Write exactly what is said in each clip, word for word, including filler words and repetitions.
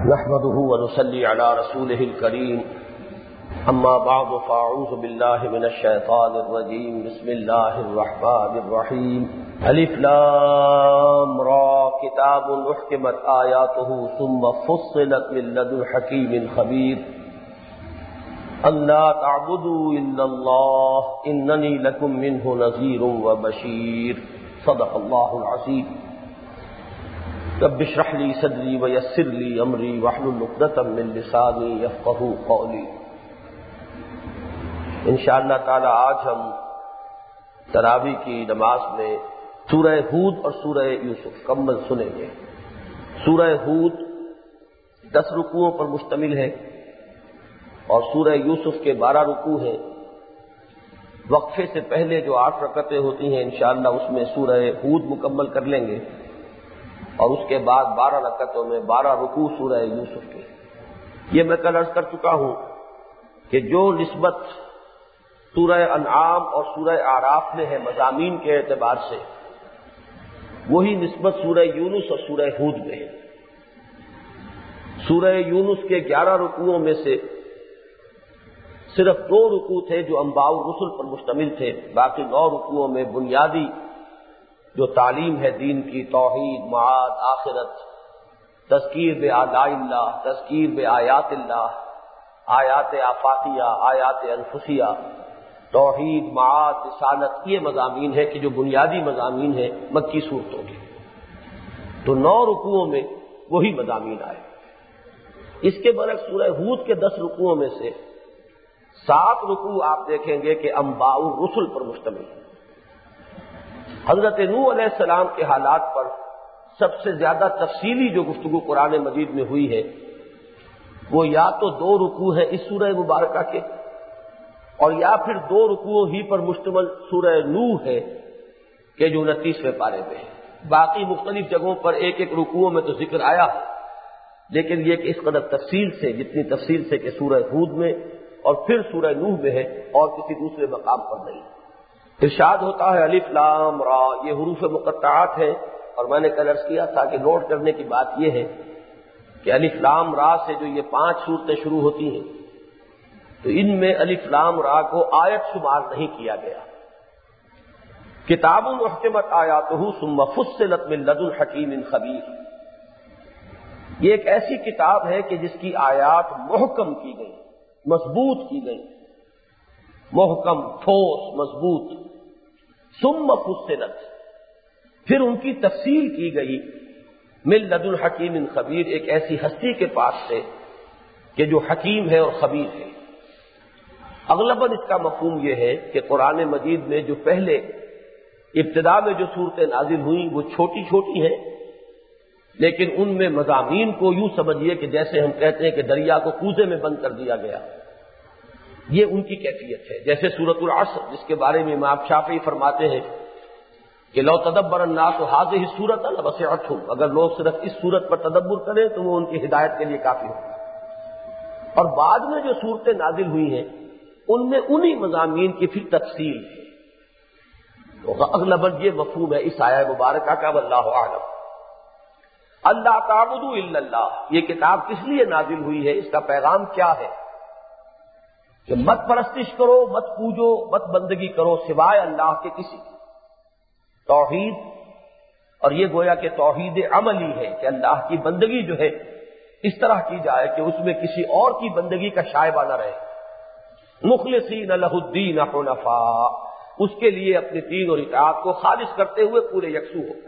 نحمده ونصلي على رسوله الكريم اما بعد فاعوذ بالله من الشيطان الرجيم بسم الله الرحمن الرحيم الف لام را كتاب احكمت آياته ثم فصلت من لدن حكيم خبير أَلَّا تَعْبُدُوا إِلَّا اللَّهَ إِنَّنِي لَكُمْ مِنْهُ نَذِيرٌ وَبَشِيرٌ صدق الله العظيم رب اشرح لي صدري ويسر لي أمري واحلل عقدة من لساني يفقهوا قولي۔ انشاءاللہ تعالی آج ہم تراویح کی نماز میں سورہ ہود اور سورہ یوسف کمل سنیں گے۔ سورہ ہود دس رکوعوں پر مشتمل ہے اور سورہ یوسف کے بارہ رکوع ہیں۔ وقفے سے پہلے جو آٹھ رکعتیں ہوتی ہیں انشاءاللہ اس میں سورہ ہود مکمل کر لیں گے اور اس کے بعد بارہ رکعتوں میں بارہ رکوع سورہ یوسف کے۔ یہ میں کل عرض کر چکا ہوں کہ جو نسبت سورہ انعام اور سورہ اعراف میں ہے مضامین کے اعتبار سے، وہی نسبت سورہ یونس اور سورہ ہود میں ہے۔ سورہ یونس کے گیارہ رکوعوں میں سے صرف دو رکوع تھے جو انباء الرسل پر مشتمل تھے، باقی نو رکوعوں میں بنیادی جو تعلیم ہے دین کی، توحید، معاد، آخرت، تذکیر بآلاء اللہ، تذکیر بآیات اللہ، آیات آفاقیہ، آیات انفسیہ، توحید، معاد، رسالت، یہ مضامین ہے کہ جو بنیادی مضامین ہیں مکی صورتوں کے۔ تو نو رکوعوں میں وہی مضامین آئے۔ اس کے برعکس سورہ ہود کے دس رکوعوں میں سے سات رکوع آپ دیکھیں گے کہ انباء الرسل پر مشتمل ہے۔ حضرت نوح علیہ السلام کے حالات پر سب سے زیادہ تفصیلی جو گفتگو قرآن مجید میں ہوئی ہے وہ یا تو دو رکوع ہیں اس سورہ مبارکہ کے، اور یا پھر دو رکوعوں ہی پر مشتمل سورہ نوح ہے کہ جو انتیسویں پارے میں ہے۔ باقی مختلف جگہوں پر ایک ایک رکوعوں میں تو ذکر آیا ہے، لیکن یہ کہ اس قدر تفصیل سے، جتنی تفصیل سے کہ سورہ ہود میں اور پھر سورہ نوح میں ہے اور کسی دوسرے مقام پر نہیں۔ ارشاد ہوتا ہے الف لام را، یہ حروف مقطعات ہیں، اور میں نے کل عرض کیا تھا کہ نوٹ کرنے کی بات یہ ہے کہ الف لام را سے جو یہ پانچ صورتیں شروع ہوتی ہیں تو ان میں الف لام را کو آیت شمار نہیں کیا گیا۔ کتاب احکمت آیاتہ ثم فصلت من لدن حکیم خبیر، یہ ایک ایسی کتاب ہے کہ جس کی آیات محکم کی گئی، مضبوط کی گئی، محکم، ٹھوس، مضبوط۔ ثم فصلت، پھر ان کی تفصیل کی گئی من لدن حکیم خبیر، ایک ایسی ہستی کے پاس سے کہ جو حکیم ہے اور خبیر ہے۔ اغلباً اس کا مفہوم یہ ہے کہ قرآن مجید میں جو پہلے ابتدا میں جو صورتیں نازل ہوئیں وہ چھوٹی چھوٹی ہیں، لیکن ان میں مضامین کو یوں سمجھیے کہ جیسے ہم کہتے ہیں کہ دریا کو کوزے میں بند کر دیا گیا، یہ ان کی کیفیت ہے۔ جیسے سورۃ العصر جس کے بارے میں امام شافعی فرماتے ہیں کہ لو تدبر الناس هذه السورۃ لوسعتهم، اگر لوگ صرف اس سورت پر تدبر کریں تو وہ ان کی ہدایت کے لیے کافی ہوگا۔ اور بعد میں جو صورتیں نازل ہوئی ہیں ان میں انہی مضامین کی پھر تفصیل ہے۔ تو اغلباً یہ مفہوم ہے اس آیہ مبارکہ کا، واللہ اعلم۔ اللہ تعبدوا الا اللہ، یہ کتاب کس لیے نازل ہوئی ہے، اس کا پیغام کیا ہے کہ مت پرستش کرو، مت پوجو، مت بندگی کرو سوائے اللہ کے کسی کی۔ توحید، اور یہ گویا کہ توحید عملی ہے کہ اللہ کی بندگی جو ہے اس طرح کی جائے کہ اس میں کسی اور کی بندگی کا شائبہ نہ رہے۔ مخلصین لہ الدین حنفاء، اس کے لیے اپنے دین اور اطاعت کو خالص کرتے ہوئے پورے یکسو ہو۔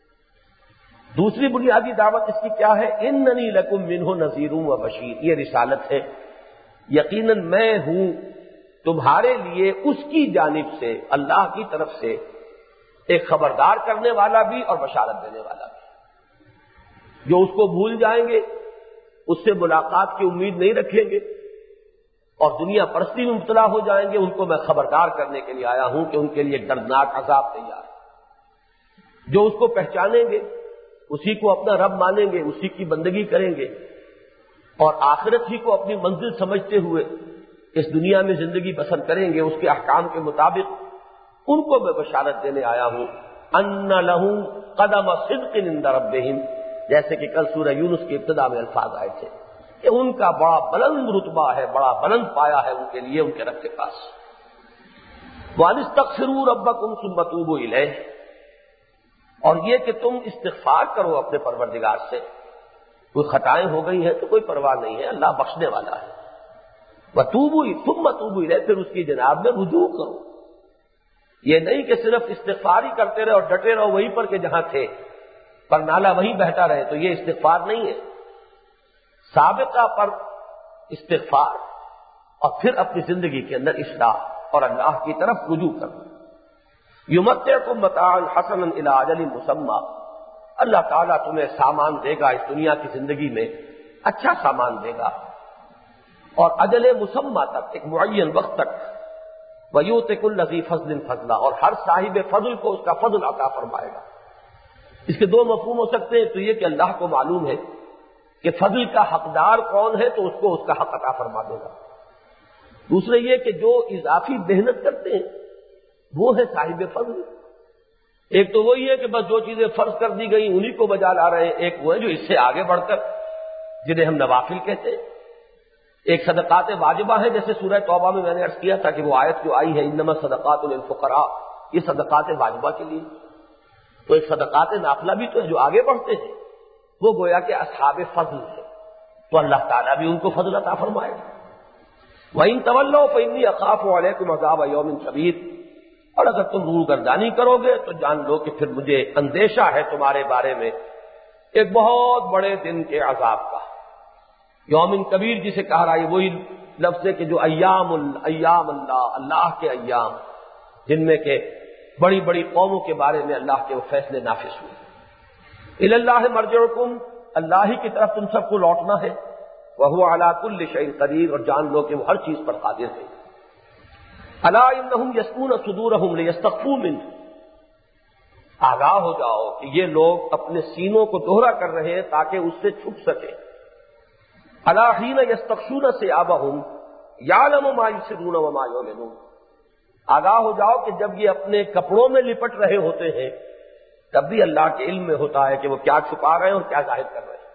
دوسری بنیادی دعوت اس کی کیا ہے؟ اننی لکم منہ نذیر و بشیر، یہ رسالت ہے، یقیناً میں ہوں تمہارے لیے اس کی جانب سے، اللہ کی طرف سے، ایک خبردار کرنے والا بھی اور بشارت دینے والا بھی۔ جو اس کو بھول جائیں گے، اس سے ملاقات کی امید نہیں رکھیں گے اور دنیا پرستی میں مبتلا ہو جائیں گے، ان کو میں خبردار کرنے کے لیے آیا ہوں کہ ان کے لیے ایک دردناک عذاب تیار ہے۔ جو اس کو پہچانیں گے، اسی کو اپنا رب مانیں گے، اسی کی بندگی کریں گے اور آخرت ہی کو اپنی منزل سمجھتے ہوئے اس دنیا میں زندگی بسر کریں گے اس کے احکام کے مطابق، ان کو میں بشارت دینے آیا ہوں ان لہم قدم صدق عند ربہم، جیسے کہ کل سورہ یونس کی ابتدا میں الفاظ آئے تھے کہ ان کا بڑا بلند رتبہ ہے، بڑا بلند پایا ہے ان کے لیے ان کے رب کے پاس۔ وَأَنِ اسْتَغْفِرُوا رَبَّكُمْ ثُمَّ تُوبُوا إِلَيْهِ، اور یہ کہ تم استغفار کرو اپنے پروردگار سے، کوئی خطائیں ہو گئی ہیں تو کوئی پرواہ نہیں ہے، اللہ بخشنے والا ہے۔ وَتُوبُوا ثُمَّ تُوبُوا إِلَيْهِ، پھر اس کی جناب میں رجوع کرو۔ یہ نہیں کہ صرف استغفار ہی کرتے رہے اور ڈٹے رہو وہیں پر کہ جہاں تھے، پر نالا وہیں بہتا رہے، تو یہ استغفار نہیں ہے۔ سابقہ پر استغفار اور پھر اپنی زندگی کے اندر اصلاح اور اللہ کی طرف رجوع کرنا۔ یمتعکم متاعا حسنا الی اجل مسمى، اللہ تعالیٰ تمہیں سامان دے گا اس دنیا کی زندگی میں، اچھا سامان دے گا، اور اجل مسمى تک، ایک معین وقت تک۔ وَيُؤْتِ كُلَّ ذِي فَضْلٍ فَضْلًا، اور ہر صاحب فضل کو اس کا فضل عطا فرمائے گا۔ اس کے دو مفہوم ہو سکتے ہیں، تو یہ کہ اللہ کو معلوم ہے کہ فضل کا حقدار کون ہے تو اس کو اس کا حق عطا فرما دے گا۔ دوسرے یہ کہ جو اضافی محنت کرتے ہیں وہ ہے صاحب فضل۔ ایک تو وہی ہے کہ بس جو چیزیں فرض کر دی گئی انہی کو بجا لا رہے ہیں، ایک وہ ہے جو اس سے آگے بڑھ کر، جنہیں ہم نوافل کہتے ہیں۔ ایک صدقات واجبہ ہے، جیسے سورہ توبہ میں میں نے عرض کیا تھا کہ وہ آیت جو آئی ہے انما الصدقات للفقراء، یہ صدقات واجبہ کے لیے۔ تو ایک صدقات نافلہ بھی تو ہے جو آگے بڑھتے ہیں، وہ گویا کہ اصحاب فضل ہے، تو اللہ تعالیٰ بھی ان کو فضل عطا فرمائے گا۔ وَإِن تَوَلَّوْا فَإِنِّي أَخَافُ عَلَيْكُمْ عَذَابَ يَوْمٍ شَدِيدٍ، اور اگر تم روح گردانی کرو گے تو جان لو کہ پھر مجھے اندیشہ ہے تمہارے بارے میں ایک بہت بڑے دن کے عذاب کا۔ یوم کبیر جسے کہا رہا ہے وہی لفظ ہے کہ جو ایام ایام اللہ، اللہ کے ایام، جن میں کہ بڑی بڑی قوموں کے بارے میں اللہ کے وہ فیصلے نافذ ہوئے۔ الی اللہ مرجعکم، اللہ ہی کی طرف تم سب کو لوٹنا ہے۔ وہو علی کل شیء قدیر، اور جان لو کہ وہ ہر چیز پر قادر ہے۔ الا انہم یسقون صدورہم لیستخفوا منہ، آگاہ ہو جاؤ کہ یہ لوگ اپنے سینوں کو دوہرا کر رہے ہیں تاکہ اس سے چھپ سکے۔ الا حین یستغشون ثیابہم یعلم ما یسرون وما یعلنون، آگاہ ہو جاؤ کہ جب یہ اپنے کپڑوں میں لپٹ رہے ہوتے ہیں تب بھی اللہ کے علم میں ہوتا ہے کہ وہ کیا چھپا رہے ہیں اور کیا ظاہر کر رہے ہیں۔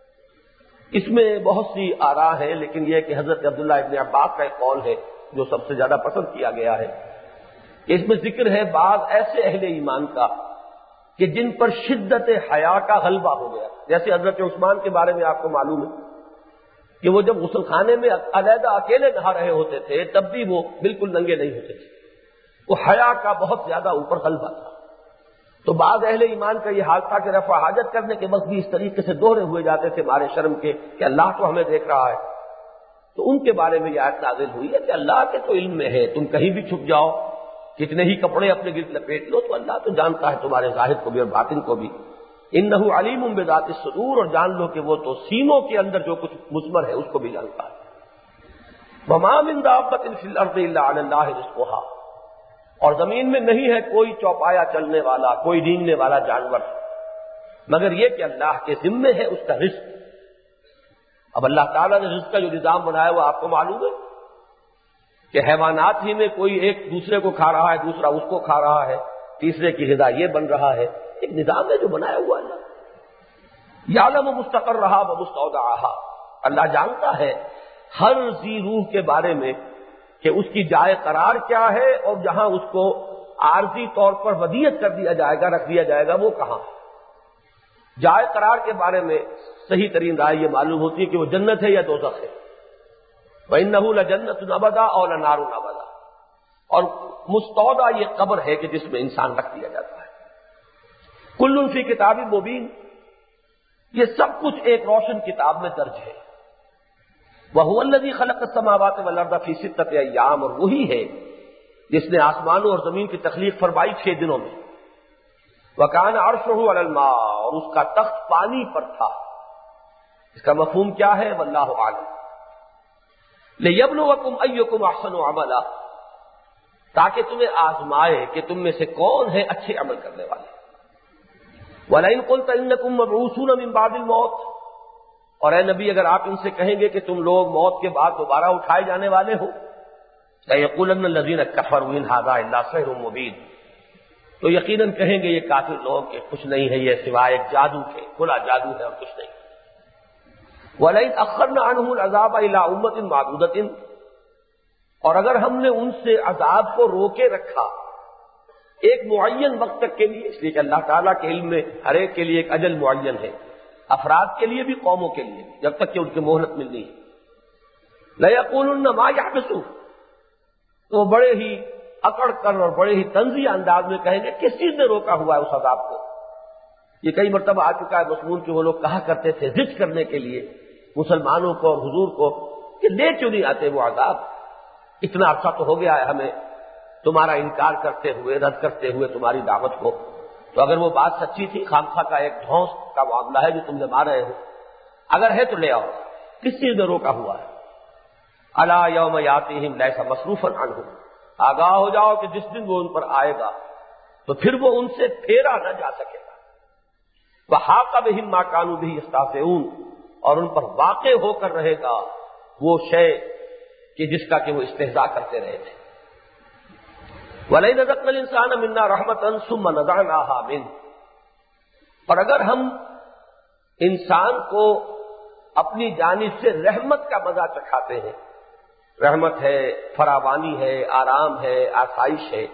اس میں بہت سی آراء ہیں، لیکن یہ کہ حضرت عبداللہ ابن عباس کا ایک قول ہے جو سب سے زیادہ پسند کیا گیا ہے کہ اس میں ذکر ہے بعض ایسے اہل ایمان کا کہ جن پر شدت حیا کا غلبہ ہو گیا، جیسے حضرت عثمان کے بارے میں آپ کو معلوم ہے کہ وہ جب غسل خانے میں علیحدہ اکیلے نہا رہے ہوتے تھے تب بھی وہ بالکل ننگے نہیں ہوتے تھے، وہ حیا کا بہت زیادہ اوپر غلبہ تھا۔ تو بعض اہل ایمان کا یہ حال تھا کہ رفع حاجت کرنے کے وقت بھی اس طریقے سے دوہرے ہوئے جاتے تھے مارے شرم کے کہ اللہ تو ہمیں دیکھ رہا ہے۔ تو ان کے بارے میں یہ آیت نازل ہوئی ہے کہ اللہ کے تو علم میں ہے، تم کہیں بھی چھپ جاؤ، کتنے ہی کپڑے اپنے گرد لپیٹ لو، تو اللہ تو جانتا ہے تمہارے ظاہر کو بھی اور باطن کو بھی۔ انہ علیم بذات الصدور، اور جان لو کہ وہ تو سینوں کے اندر جو کچھ مثمر ہے اس کو بھی جانتا ہے۔ وما من دابۃ فی الارض الا علی اللہ رزقها، اور زمین میں نہیں ہے کوئی چوپایا چلنے والا، کوئی رینگنے والا جانور مگر یہ کہ اللہ کے ذمے ہے اس کا رزق۔ اب اللہ تعالیٰ نے رزق کا جو نظام بنایا وہ آپ کو معلوم ہے کہ حیوانات ہی میں کوئی ایک دوسرے کو کھا رہا ہے، دوسرا اس کو کھا رہا ہے، تیسرے کی غذا یہ بن رہا ہے، ایک نظام ہے جو بنایا ہوا اللہ۔ یعلم مستقرہا و مستودعہا، اللہ جانتا ہے ہر ذی روح کے بارے میں کہ اس کی جائے قرار کیا ہے، اور جہاں اس کو عارضی طور پر ودیعت کر دیا جائے گا، رکھ دیا جائے گا، وہ کہاں ہے۔ جائے قرار کے بارے میں صحیح ترین رائے یہ معلوم ہوتی ہے کہ وہ جنت ہے یا دوزخ ہے۔ وَإِنَّهُ لَجَنَّةٌ أَبَدًا أَوْ لَنَارٌ أَبَدًا، اور مستودع یہ قبر ہے کہ جس میں انسان رکھ دیا جاتا ہے۔ کل فی کتاب مبین، یہ سب کچھ ایک روشن کتاب میں درج ہے۔ وَهُوَ الَّذِي خَلَقَ السَّمَاوَاتِ وَالْأَرْضَ فِي سِتَّةِ أَيَّامٍ، اور وہی ہے جس نے آسمانوں اور زمین کی تخلیق فرمائی چھ دنوں میں۔ وَكَانَ عَرْشُهُ عَلَى الْمَاءِ، اور اس کا تخت پانی پر تھا۔ اس کا مفہوم کیا ہے؟ واللہ اعلم۔ لِيَبْلُوَكُمْ أَيُّكُمْ أَحْسَنُ عَمَلًا، تاکہ تمہیں آزمائے کہ تم میں سے کون ہے اچھے عمل کرنے والے۔ وَلَئِن قُلْتَ إِنَّكُمْ مَبْعُوثُونَ مِن بَعْدِ الْمَوْتِ، اور اے نبی اگر آپ ان سے کہیں گے کہ تم لوگ موت کے بعد دوبارہ اٹھائے جانے والے ہو، لَيَقُولَنَّ الَّذِينَ كَفَرُوا إِنْ هَذَا إِلَّا سِحْرٌ مُبِينٌ، تو یقیناً کہیں گے یہ کافر لوگ کہ کچھ نہیں ہے یہ سوائے ایک جادو کے، کھلا جادو ہے اور کچھ نہیں۔ وَلَئِنْ أَخَّرْنَا عَنْهُمُ الْعَذَابَ إِلَىٰ أُمَّةٍ مَّعْدُودَةٍ، اور اگر ہم نے ان سے عذاب کو روکے رکھا ایک معین وقت تک کے لیے، اس لیے کہ اللہ تعالیٰ کے علم میں ہر ایک کے لیے ایک اجل معین ہے، افراد کے لیے بھی قوموں کے لیے بھی، جب تک کہ ان کی مہلت ملنی ہے۔ لَيَقُولُنَّ مَا يَحْبِسُهُ، تو بڑے ہی اکڑ کر اور بڑے ہی طنزیہ انداز میں کہیں گے کس چیز نے روکا ہوا ہے اس عذاب کو۔ یہ کئی مرتبہ آ چکا ہے مضمون کہ وہ لوگ کہا کرتے تھے ضد کرنے کے لیے مسلمانوں کو اور حضور کو کہ لے کیوں نہیں آتے وہ عذاب، اتنا عرصہ تو ہو گیا ہے ہمیں تمہارا انکار کرتے ہوئے، رد کرتے ہوئے تمہاری دعوت کو، تو اگر وہ بات سچی تھی، خامخواہ کا ایک ڈھونس کا معاملہ ہے جو تم نے مار رہے ہو، اگر ہے تو لے آؤ، کس چیز نے روکا ہوا ہے؟ الا یوم یاتیہم لیس مصروفا عنہم، آگاہ ہو جاؤ کہ جس دن وہ ان پر آئے گا تو پھر وہ ان سے پھیرا نہ جا سکے گا۔ وحاق بہم ما کانوا بہ یستہزئون، اور ان پر واقع ہو کر رہے گا وہ شے کہ جس کا کہ وہ استہزاء کرتے رہے تھے۔ وَلَئِنْ أَذَقْنَا الْإِنسَانَ مِنَّا رَحْمَةً ثُمَّ نَزَعْنَاهَا مِنْهُ، اور اگر ہم انسان کو اپنی جانب سے رحمت کا مزہ چکھاتے ہیں، رحمت ہے، فراوانی ہے، آرام ہے، آسائش ہے،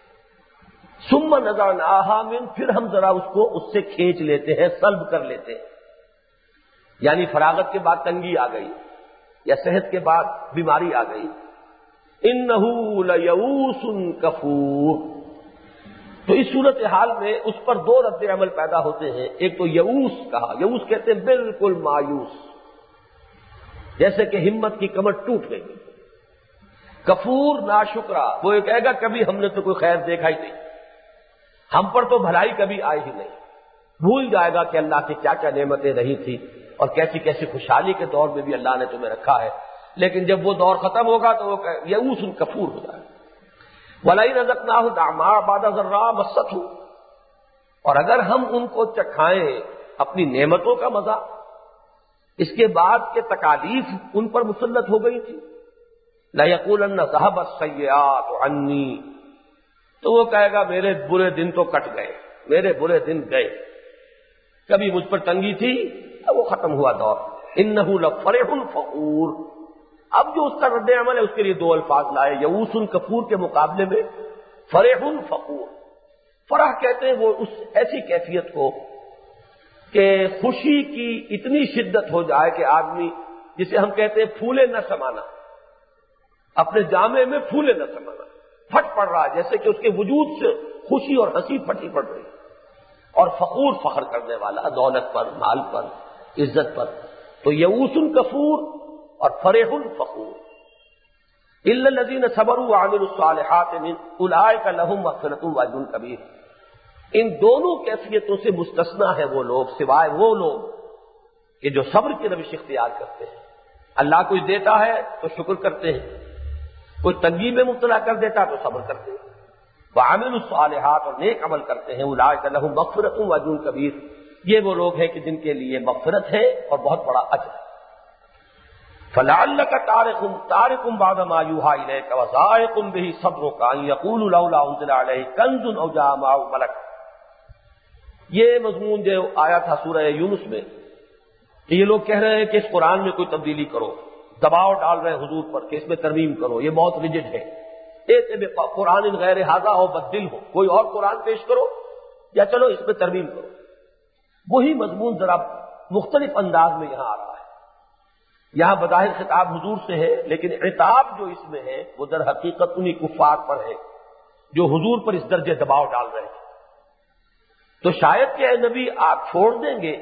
ثُمَّ نَزَعْنَاهَا مِنْهُ، پھر ہم ذرا اس کو اس سے کھینچ لیتے ہیں، سلب کر لیتے ہیں، یعنی فراغت کے بعد تنگی آ گئی یا صحت کے بعد بیماری آ گئی، انَّهُ لَيَئُوسٌ کفور، تو اس صورتحال میں اس پر دو رد عمل پیدا ہوتے ہیں۔ ایک تو یئوس کہا، یئوس کہتے ہیں بالکل مایوس، جیسے کہ ہمت کی کمر ٹوٹ گئی۔ کفور ناشکرا، وہ یہ کہے گا کبھی ہم نے تو کوئی خیر دیکھا ہی نہیں، ہم پر تو بھلائی کبھی آئی ہی نہیں، بھول جائے گا کہ اللہ کی کیا کیا نعمتیں رہی تھی اور کیسی کیسی خوشحالی کے دور میں بھی اللہ نے تمہیں رکھا ہے، لیکن جب وہ دور ختم ہوگا تو وہ یئوس کفور ہو جائے گا۔ وَلَئِنْ أَذَقْنَاهُ نَعْمَاءَ بَعْدَ ضَرَّاءَ مَسَّتْهُ، اور اگر ہم ان کو چکھائیں اپنی نعمتوں کا مزہ اس کے بعد کہ تکالیف ان پر مسلط ہو گئی تھی، لَيَقُولَنَّ ذَهَبَ السَّيِّئَاتُ عَنِّي، تو وہ کہے گا میرے برے دن تو کٹ گئے، میرے برے دن گئے، کبھی مجھ پر تنگی تھی اب وہ ختم ہوا دور۔ إِنَّهُ لَفَرِحٌ فَخُورٌ، اب جو اس کا رد عمل ہے اس کے لیے دو الفاظ لائے، یئوس کفور کے مقابلے میں فرح فخور۔ فرح کہتے ہیں وہ اس ایسی کیفیت کو کہ خوشی کی اتنی شدت ہو جائے کہ آدمی، جسے ہم کہتے ہیں پھولے نہ سمانا، اپنے جامے میں پھولے نہ سمانا، پھٹ پڑ رہا ہے جیسے کہ اس کے وجود سے خوشی اور ہنسی پھٹی پڑ رہی، اور فخور فخر کرنے والا دولت پر، مال پر، عزت پر۔ تو یئوس کفور اور فرح فخور۔ الا الذين صبروا وعملوا الصالحات من اولئک لهم مغفرۃ واجر کبیر، ان دونوں کیفیتوں سے مستثنا ہے وہ لوگ، سوائے وہ لوگ کہ جو صبر کی روش اختیار کرتے ہیں، اللہ کچھ دیتا ہے تو شکر کرتے ہیں، کوئی تنگی میں مبتلا کر دیتا تو صبر کرتے ہیں، وعملوا الصالحات اور نیک عمل کرتے ہیں، اولئک لهم مغفرۃ واجر کبیر، یہ وہ لوگ ہیں کہ جن کے لیے مغفرت ہے اور بہت بڑا اجر ہے۔ فَلَعَلَّكَ تَارِكٌ تَارِكٌ بَعْضَ مَا يُوحَىٰ إِلَيْكَ وَضَائِقٌ بِهِ صَدْرُكَ أَن يَقُولُوا لَوْلَا أُنزِلَ عَلَيْهِ كَنزٌ أَوْ جَاءَ مَعَهُ مَلَكٌ، یہ مضمون جو آیا تھا سورہ یونس میں کہ یہ لوگ کہہ رہے ہیں کہ اس قرآن میں کوئی تبدیلی کرو، دباؤ ڈال رہے ہیں حضور پر کہ اس میں ترمیم کرو، یہ بہت ریجڈ ہے، ایسے قرآن غیر ھذا ہو بدل ہو، کوئی اور قرآن پیش کرو یا چلو اس میں ترمیم کرو۔ وہی مضمون ذرا مختلف انداز میں یہاں آ رہا ہے، یہاں بظاہر خطاب حضور سے ہے لیکن عتاب جو اس میں ہے وہ در حقیقت انہی کفار پر ہے جو حضور پر اس درجے دباؤ ڈال رہے ہیں۔ تو شاید کہ اے نبی آپ چھوڑ دیں گے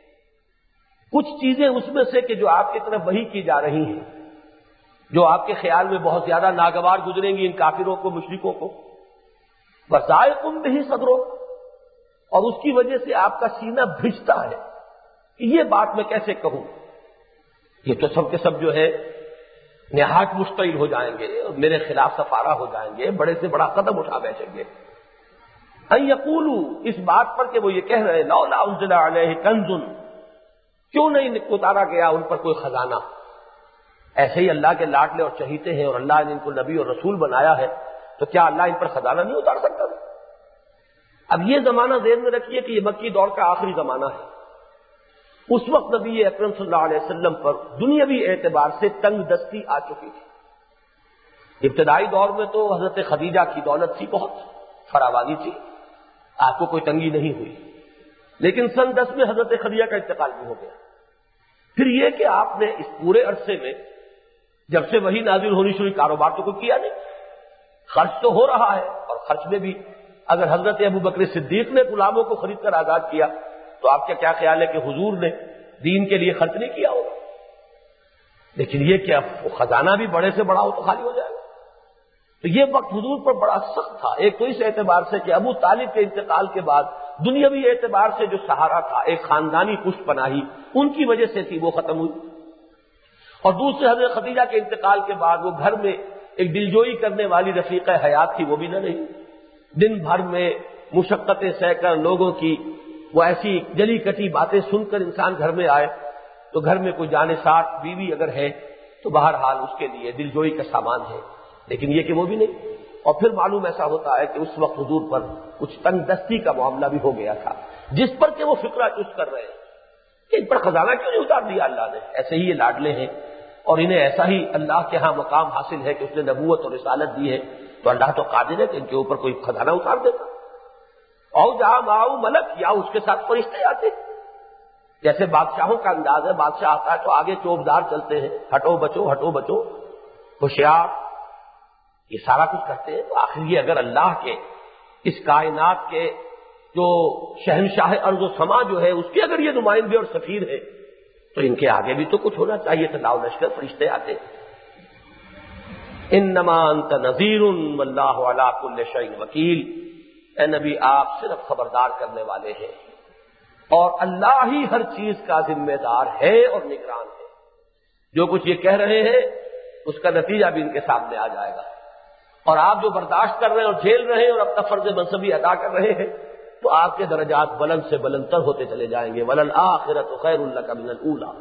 کچھ چیزیں اس میں سے کہ جو آپ کی طرف وحی کی جا رہی ہیں، جو آپ کے خیال میں بہت زیادہ ناگوار گزریں گی ان کافروں کو، مشرکوں کو، وَضَائِقٌ بِهِ صَدْرُكَ، اور اس کی وجہ سے آپ کا سینہ بھجتا ہے کہ یہ بات میں کیسے کہوں، یہ تو سب کے سب جو ہے نہایت مشتعل ہو جائیں گے اور میرے خلاف سفارہ ہو جائیں گے، بڑے سے بڑا قدم اٹھا بیٹھیں گے۔ ان یقولوا، اس بات پر کہ وہ یہ کہہ رہے لولا انزل علیہ کنز، کیوں نہیں اتارا گیا ان پر کوئی خزانہ، ایسے ہی اللہ کے لاڈلے اور چہیتے ہیں اور اللہ نے ان کو نبی اور رسول بنایا ہے، تو کیا اللہ ان پر خزانہ نہیں اتار سکتا؟ اب یہ زمانہ ذہن میں رکھیے کہ یہ مکی دور کا آخری زمانہ ہے. اس وقت نبی اکرم صلی اللہ علیہ وسلم پر دنیاوی اعتبار سے تنگ دستی آ چکی تھی. ابتدائی دور میں تو حضرت خدیجہ کی دولت تھی، بہت فراوانی تھی، آپ کو کوئی تنگی نہیں ہوئی. لیکن سن دس میں حضرت خدیجہ کا انتقال بھی ہو گیا. پھر یہ کہ آپ نے اس پورے عرصے میں جب سے وہی نازل ہونی شروع، کاروبار تو کوئی کیا نہیں. خرچ تو ہو رہا ہے، اور خرچ میں بھی اگر حضرت ابو بکر صدیق نے غلاموں کو خرید کر آزاد کیا تو آپ کا کیا خیال ہے کہ حضور نے دین کے لیے خرچ نہیں کیا ہوگا؟ لیکن یہ کہ اب خزانہ بھی بڑے سے بڑا ہو تو خالی ہو جائے گا. تو یہ وقت حضور پر بڑا سخت تھا، ایک تو اس اعتبار سے کہ ابو طالب کے انتقال کے بعد دنیاوی اعتبار سے جو سہارا تھا، ایک خاندانی پشت پناہی ان کی وجہ سے تھی، وہ ختم ہوئی. اور دوسرے حضرت خدیجہ کے انتقال کے بعد وہ گھر میں ایک دلجوئی کرنے والی رفیقہ حیات تھی، وہ بھی نہ رہی. دن بھر میں مشقتیں سہ کر لوگوں کی وہ ایسی جلی کٹی باتیں سن کر انسان گھر میں آئے تو گھر میں کوئی جانے ساتھ بیوی اگر ہے تو بہرحال اس کے لیے دلجوئی کا سامان ہے، لیکن یہ کہ وہ بھی نہیں. اور پھر معلوم ایسا ہوتا ہے کہ اس وقت حضور پر کچھ تنگ دستی کا معاملہ بھی ہو گیا تھا، جس پر کہ وہ فکرہ چست کر رہے ہیں کہ ان پر خزانہ کیوں نہیں اتار دیا اللہ نے. ایسے ہی یہ لاڈلے ہیں اور انہیں ایسا ہی اللہ کے ہاں مقام حاصل ہے کہ اس نے نبوت اور رسالت دی ہے، تو اللہ تو قادر ہے کہ ان کے اوپر کوئی خزانہ اتار دیتا. او جہاں ماؤ ملک، یا اس کے ساتھ فرشتے آتے، جیسے بادشاہوں کا انداز ہے، بادشاہ آتا ہے تو آگے چوبدار چلتے ہیں، ہٹو بچو ہٹو بچو، ہوشیار، یہ سارا کچھ کرتے ہیں. تو آخر یہ اگر اللہ کے اس کائنات کے جو شہنشاہ ارض و سما جو ہے اس کے اگر یہ نمائندے اور سفیر ہے تو ان کے آگے بھی تو کچھ ہونا چاہیے تھا. لاؤ لشکر فرشتے آتے. انما انت نذیر واللہ علی کل شیء وکیل، اے نبی آپ صرف خبردار کرنے والے ہیں اور اللہ ہی ہر چیز کا ذمہ دار ہے اور نگران ہے. جو کچھ یہ کہہ رہے ہیں اس کا نتیجہ بھی ان کے سامنے آ جائے گا، اور آپ جو برداشت کر رہے ہیں اور جھیل رہے ہیں اور اپنا فرض منصبی ادا کر رہے ہیں تو آپ کے درجات بلند سے بلندتر ہوتے چلے جائیں گے. وَلَلْآخِرَةُ خَيْرٌ لَكَ مِنَ الْأُولَىٰ.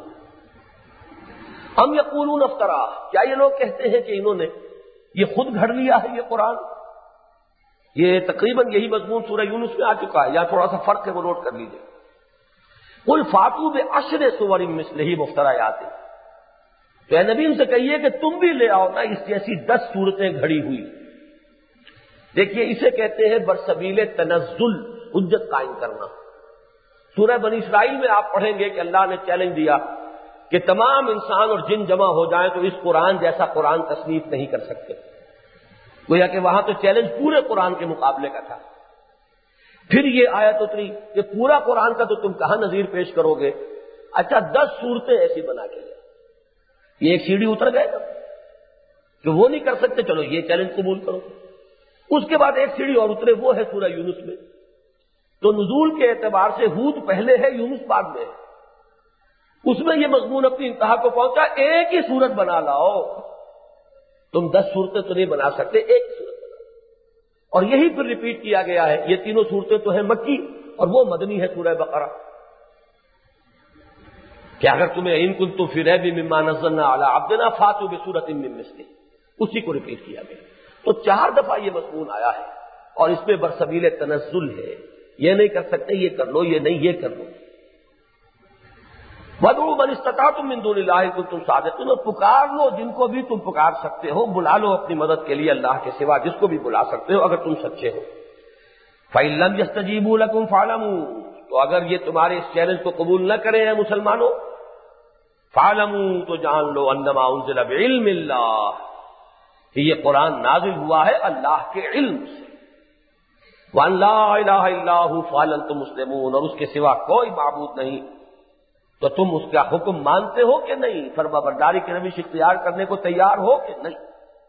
ہم یقولون افطرا، کیا یہ لوگ کہتے ہیں کہ انہوں نے یہ خود گھڑ لیا ہے یہ قرآن؟ یہ تقریباً یہی مضمون سورہ یونس میں آ چکا ہے، یا تھوڑا سا فرق ہے وہ نوٹ کر لیجیے. قُلْ فَاتُوا بِعَشْرِ سُوَرٍ مِثْلِهِ مُفْتَرَيَاتٍ، تو اے نبی ان سے کہیے کہ تم بھی لے آؤ نا اس جیسی دس صورتیں گھڑی ہوئی. دیکھیے اسے کہتے ہیں برسبیل تنزل، حجت قائم کرنا. سورہ بنی اسرائیل میں آپ پڑھیں گے کہ اللہ نے چیلنج دیا کہ تمام انسان اور جن جمع ہو جائیں تو اس قرآن جیسا قرآن تصنیف نہیں کر سکتے. گویا کہ وہاں تو چیلنج پورے قرآن کے مقابلے کا تھا. پھر یہ آیت اتری کہ پورا قرآن کا تو تم کہاں نظیر پیش کرو گے، اچھا دس صورتیں ایسی بنا کے لے. یہ ایک سیڑھی اتر گئے نا کہ وہ نہیں کر سکتے، چلو یہ چیلنج قبول کرو. اس کے بعد ایک سیڑھی اور اترے، وہ ہے سورہ یونس میں. تو نزول کے اعتبار سے ہود پہلے ہے، یونس بعد میں ہے. اس میں یہ مضمون اپنی انتہا کو پہنچا، ایک ہی صورت بنا لاؤ. تم دس صورتیں تو نہیں بنا سکتے، ایک ہی صورت بنا. اور یہی پھر ریپیٹ کیا گیا ہے. یہ تینوں صورتیں تو ہیں مکی اور وہ مدنی ہے سورہ بقرہ، کہ اگر تمہیں ان کنتم فی ریب مما نزلنا علی عبدنا فاتوا بسورۃ من مثلہ، اسی کو ریپیٹ کیا گیا. تو چار دفعہ یہ مضمون آیا ہے اور اس میں برسبیل تنزل ہے. یہ نہیں کر سکتے، یہ کر لو، یہ نہیں، یہ کر لو. وَادْعُوا مَنِ اسْتَطَعْتُم مِّن دُونِ اللَّهِ إِن كُنتُمْ صَادِقِينَ، پکار لو جن کو بھی تم پکار سکتے ہو، بلا لو اپنی مدد کے لیے اللہ کے سوا جس کو بھی بلا سکتے ہو اگر تم سچے ہو. فَإِن لَّمْ يَسْتَجِيبُوا لَكُمْ فَاعْلَمُوا، تو اگر یہ تمہارے اس چیلنج کو قبول نہ کریں اے مسلمانوں، فَاعْلَمُوا، تو جان لو انما انزل بعلم اللہ، کہ یہ قرآن نازل ہوا ہے اللہ کے علم سے. وَأَن لَّا إِلَٰهَ إِلَّا هُوَ فَهَلْ أَنتُم مُّسْلِمُونَ، اور اس کے سوا کوئی معبود نہیں تو تم اس کا حکم مانتے ہو کہ نہیں، فرما برداری کی روش اختیار کرنے کو تیار ہو کہ نہیں.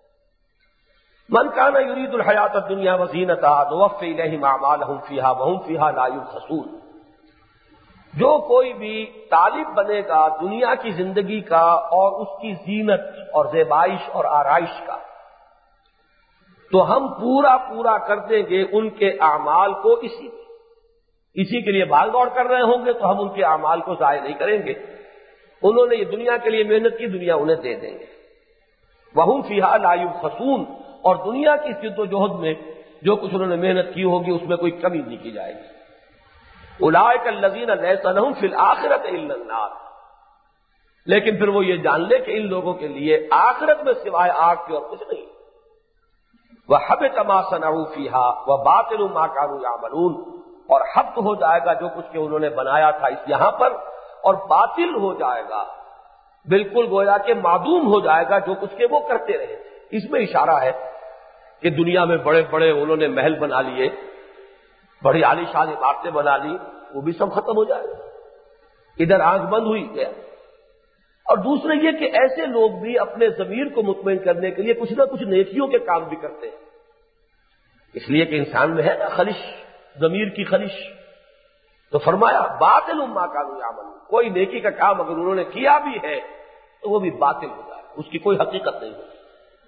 من کان یرید الحیات الدنیا وزینتہا نوفی الیہم اعمالہم فیہا وہم فیہا لا یبخسون، جو کوئی بھی طالب بنے گا دنیا کی زندگی کا اور اس کی زینت اور زیبائش اور آرائش کا، تو ہم پورا پورا کر دیں گے ان کے اعمال کو. اسی اسی کے لیے بھاگ دوڑ کر رہے ہوں گے تو ہم ان کے اعمال کو ضائع نہیں کریں گے. انہوں نے یہ دنیا کے لیے محنت کی، دنیا انہیں دے دیں گے. وَهُمْ فِيهَا لَا يُبْخَسُونَ، اور دنیا کی جد و جہد میں جو کچھ انہوں نے محنت کی ہوگی اس میں کوئی کمی نہیں کی جائے گی۔ اولئک الذین لیس لہم فی الآخرۃ الا النار، لیکن پھر وہ یہ جان لے کہ ان لوگوں کے لیے آخرت میں سوائے آگ کے اور کچھ نہیں۔ وَحَبِطَ مَا صَنَعُوا فِيهَا وَبَاطِلُ مَا كَانُوا يَعْمَلُونَ، اور حبط ہو جائے گا جو کچھ کہ انہوں نے بنایا تھا اس یہاں پر، اور باطل ہو جائے گا، بالکل گویا کہ معدوم ہو جائے گا جو کچھ کہ وہ کرتے رہے تھے۔ اس میں اشارہ ہے کہ دنیا میں بڑے بڑے انہوں نے محل بنا لیے، بڑی عالی شان عمارتیں بنا لی، وہ بھی سب ختم ہو جائے گا، ادھر آنکھ بند ہوئی گیا۔ اور دوسرے یہ کہ ایسے لوگ بھی اپنے ضمیر کو مطمئن کرنے کے لیے کچھ نہ کچھ نیکیوں کے کام بھی کرتے ہیں، اس لیے کہ انسان میں ہے نا خلش، ضمیر کی خلش، تو فرمایا باطل ما کانوا یعملون، کوئی نیکی کا کام اگر انہوں نے کیا بھی ہے تو وہ بھی باطل ہو جائے، اس کی کوئی حقیقت نہیں ہوگی۔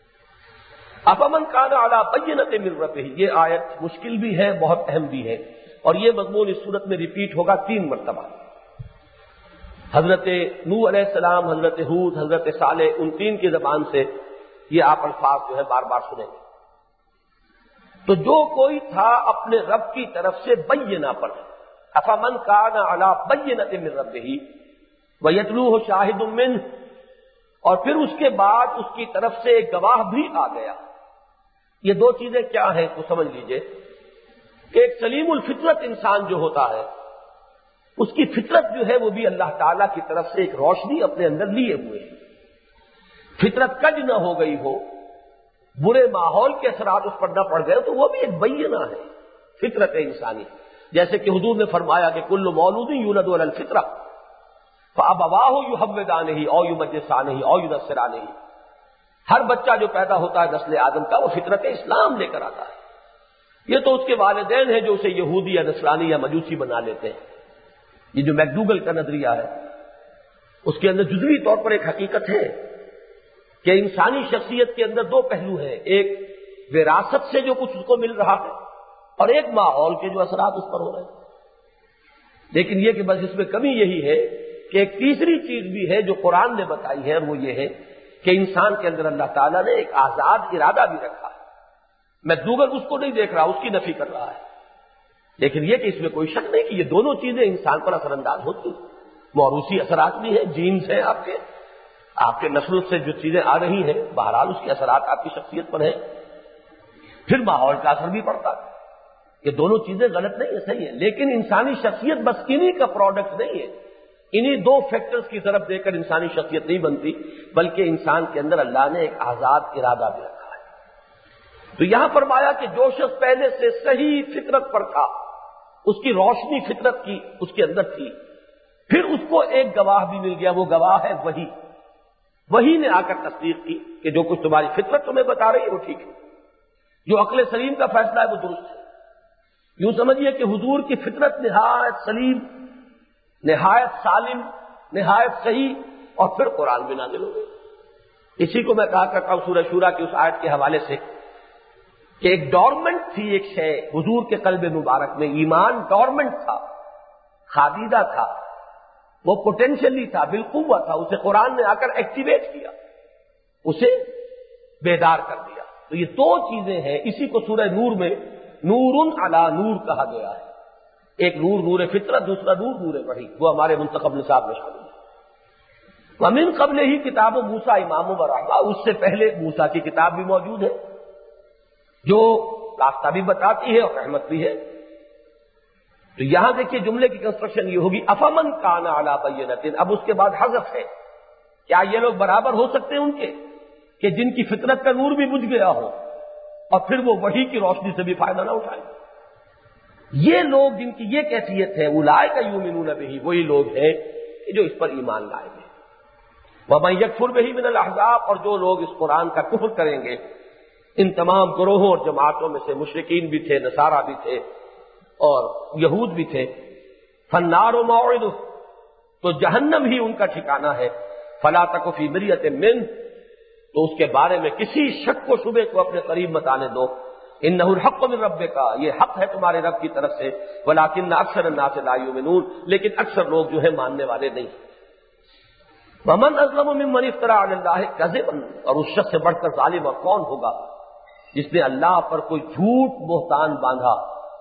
افمن کان علی بینۃ من ربہ، یہ آیت مشکل بھی ہے، بہت اہم بھی ہے، اور یہ مضمون اس صورت میں ریپیٹ ہوگا تین مرتبہ۔ حضرت نوح علیہ السلام، حضرت ہود، حضرت صالح، ان تین کی زبان سے یہ آپ الفاظ جو ہے بار بار سنیں گے۔ تو جو کوئی تھا اپنے رب کی طرف سے بینہ پر، افمن کان علی بینۃ من ربہ ویتلوہ شاہد منہ، اور پھر اس کے بعد اس کی طرف سے ایک گواہ بھی آ گیا۔ یہ دو چیزیں کیا ہیں تو سمجھ لیجئے کہ ایک سلیم الفطرت انسان جو ہوتا ہے، اس کی فطرت جو ہے وہ بھی اللہ تعالیٰ کی طرف سے ایک روشنی اپنے اندر لیے ہوئے ہے۔ فطرت کج نہ ہو گئی ہو، برے ماحول کے اثرات اس پر نہ پڑ گئے تو وہ بھی ایک بینہ ہے فطرت انسانی، جیسے کہ حضور نے فرمایا کہ کل مولود یولد علی الفطرہ فابواہ یحودانہ او یمجسانہ او ینصرانہ، ہر بچہ جو پیدا ہوتا ہے نسل آدم کا وہ فطرت اسلام لے کر آتا ہے۔ یہ تو اس کے والدین ہیں جو اسے یہودی یا نصرانی یا مجوسی بنا لیتے ہیں۔ یہ جو میکڈوگل کا نظریہ ہے اس کے اندر جزوی طور پر ایک حقیقت ہے کہ انسانی شخصیت کے اندر دو پہلو ہیں، ایک وراثت سے جو کچھ اس کو مل رہا ہے اور ایک ماحول کے جو اثرات اس پر ہو رہے ہیں۔ لیکن یہ کہ بس اس میں کمی یہی ہے کہ ایک تیسری چیز بھی ہے جو قرآن نے بتائی ہے، اور وہ یہ ہے کہ انسان کے اندر اللہ تعالیٰ نے ایک آزاد ارادہ بھی رکھا ہے۔ میکڈوگل اس کو نہیں دیکھ رہا، اس کی نفی کر رہا ہے، لیکن یہ کہ اس میں کوئی شک نہیں کہ یہ دونوں چیزیں انسان پر اثر انداز ہوتی ہیں۔ موروثی اثرات بھی ہیں، جینز ہیں آپ کے آپ کے نسل سے جو چیزیں آ رہی ہیں، بہرحال اس کے اثرات آپ کی شخصیت پر ہیں، پھر ماحول کا اثر بھی پڑتا ہے۔ یہ دونوں چیزیں غلط نہیں ہے، صحیح ہے، لیکن انسانی شخصیت بس انہی کا پروڈکٹ نہیں ہے، انہی دو فیکٹرز کی طرف دے کر انسانی شخصیت نہیں بنتی، بلکہ انسان کے اندر اللہ نے ایک آزاد ارادہ بھی رکھا ہے۔ تو یہاں فرمایا کہ جو شخص پہلے سے صحیح فطرت پر تھا، اس کی روشنی فطرت کی اس کے اندر تھی، پھر اس کو ایک گواہ بھی مل گیا، وہ گواہ ہے وحی۔ وحی نے آ کر تصدیق کی کہ جو کچھ تمہاری فطرت تمہیں بتا رہی ہے وہ ٹھیک ہے، جو عقل سلیم کا فیصلہ ہے وہ درست ہے۔ یوں سمجھیے کہ حضور کی فطرت نہایت سلیم، نہایت سالم، نہایت صحیح، اور پھر قرآن بھی نازل ہو گئی۔ اسی کو میں کہا کرتا ہوں سورہ شورا کی اس آیت کے حوالے سے کہ ایک ڈورمنٹ تھی ایک شے حضور کے قلب مبارک میں، ایمان ڈورمنٹ تھا، خابیدہ تھا، وہ پوٹینشلی تھا، بالقوہ تھا، اسے قرآن نے آ کر ایکٹیویٹ کیا، اسے بیدار کر دیا۔ تو یہ دو چیزیں ہیں، اسی کو سورہ نور میں نور علی نور کہا گیا ہے، ایک نور نور فطرت، دوسرا نور نور وحی، وہ ہمارے منتخب نصاب میں شامل ہے۔ ومن قبل ہی کتاب موسیٰ امام و رحمہ، اس سے پہلے موسیٰ کی کتاب بھی موجود ہے جو راستہ بھی بتاتی ہے اور رحمت بھی ہے۔ تو یہاں دیکھیے جملے کی کنسٹرکشن یہ ہوگی افمن کان علی بینۃ، اب اس کے بعد حذف ہے، کیا یہ لوگ برابر ہو سکتے ہیں ان کے کہ جن کی فطرت کا نور بھی بجھ گیا ہو اور پھر وہ وحی کی روشنی سے بھی فائدہ نہ اٹھائیں؟ یہ لوگ جن کی یہ کیفیت ہے اولئک یؤمنون بہ، وہی لوگ ہیں کہ جو اس پر ایمان لائیں گے۔ ومن یکفر بہ من الاحزاب، اور جو لوگ اس قرآن کا کفر کریں گے، ان تمام گروہوں اور جماعتوں میں سے مشرکین بھی تھے، نصارہ بھی تھے اور یہود بھی تھے، فالنار موعدہ، تو جہنم ہی ان کا ٹھکانہ ہے، فلا تک فی مریۃ منہ، تو اس کے بارے میں کسی شک و شبے کو اپنے قریب مت آنے دو، انہ الحق من ربک، یہ حق ہے تمہارے رب کی طرف سے، ولکن اکثر الناس لا یؤمنون، لیکن اکثر لوگ جو ہے ماننے والے نہیں۔ ومن اظلم ممن افترى علی اللہ کذبا، اور اس شخص سے بڑھ کر ظالم اور کون ہوگا جس نے اللہ پر کوئی جھوٹ بہتان باندھا.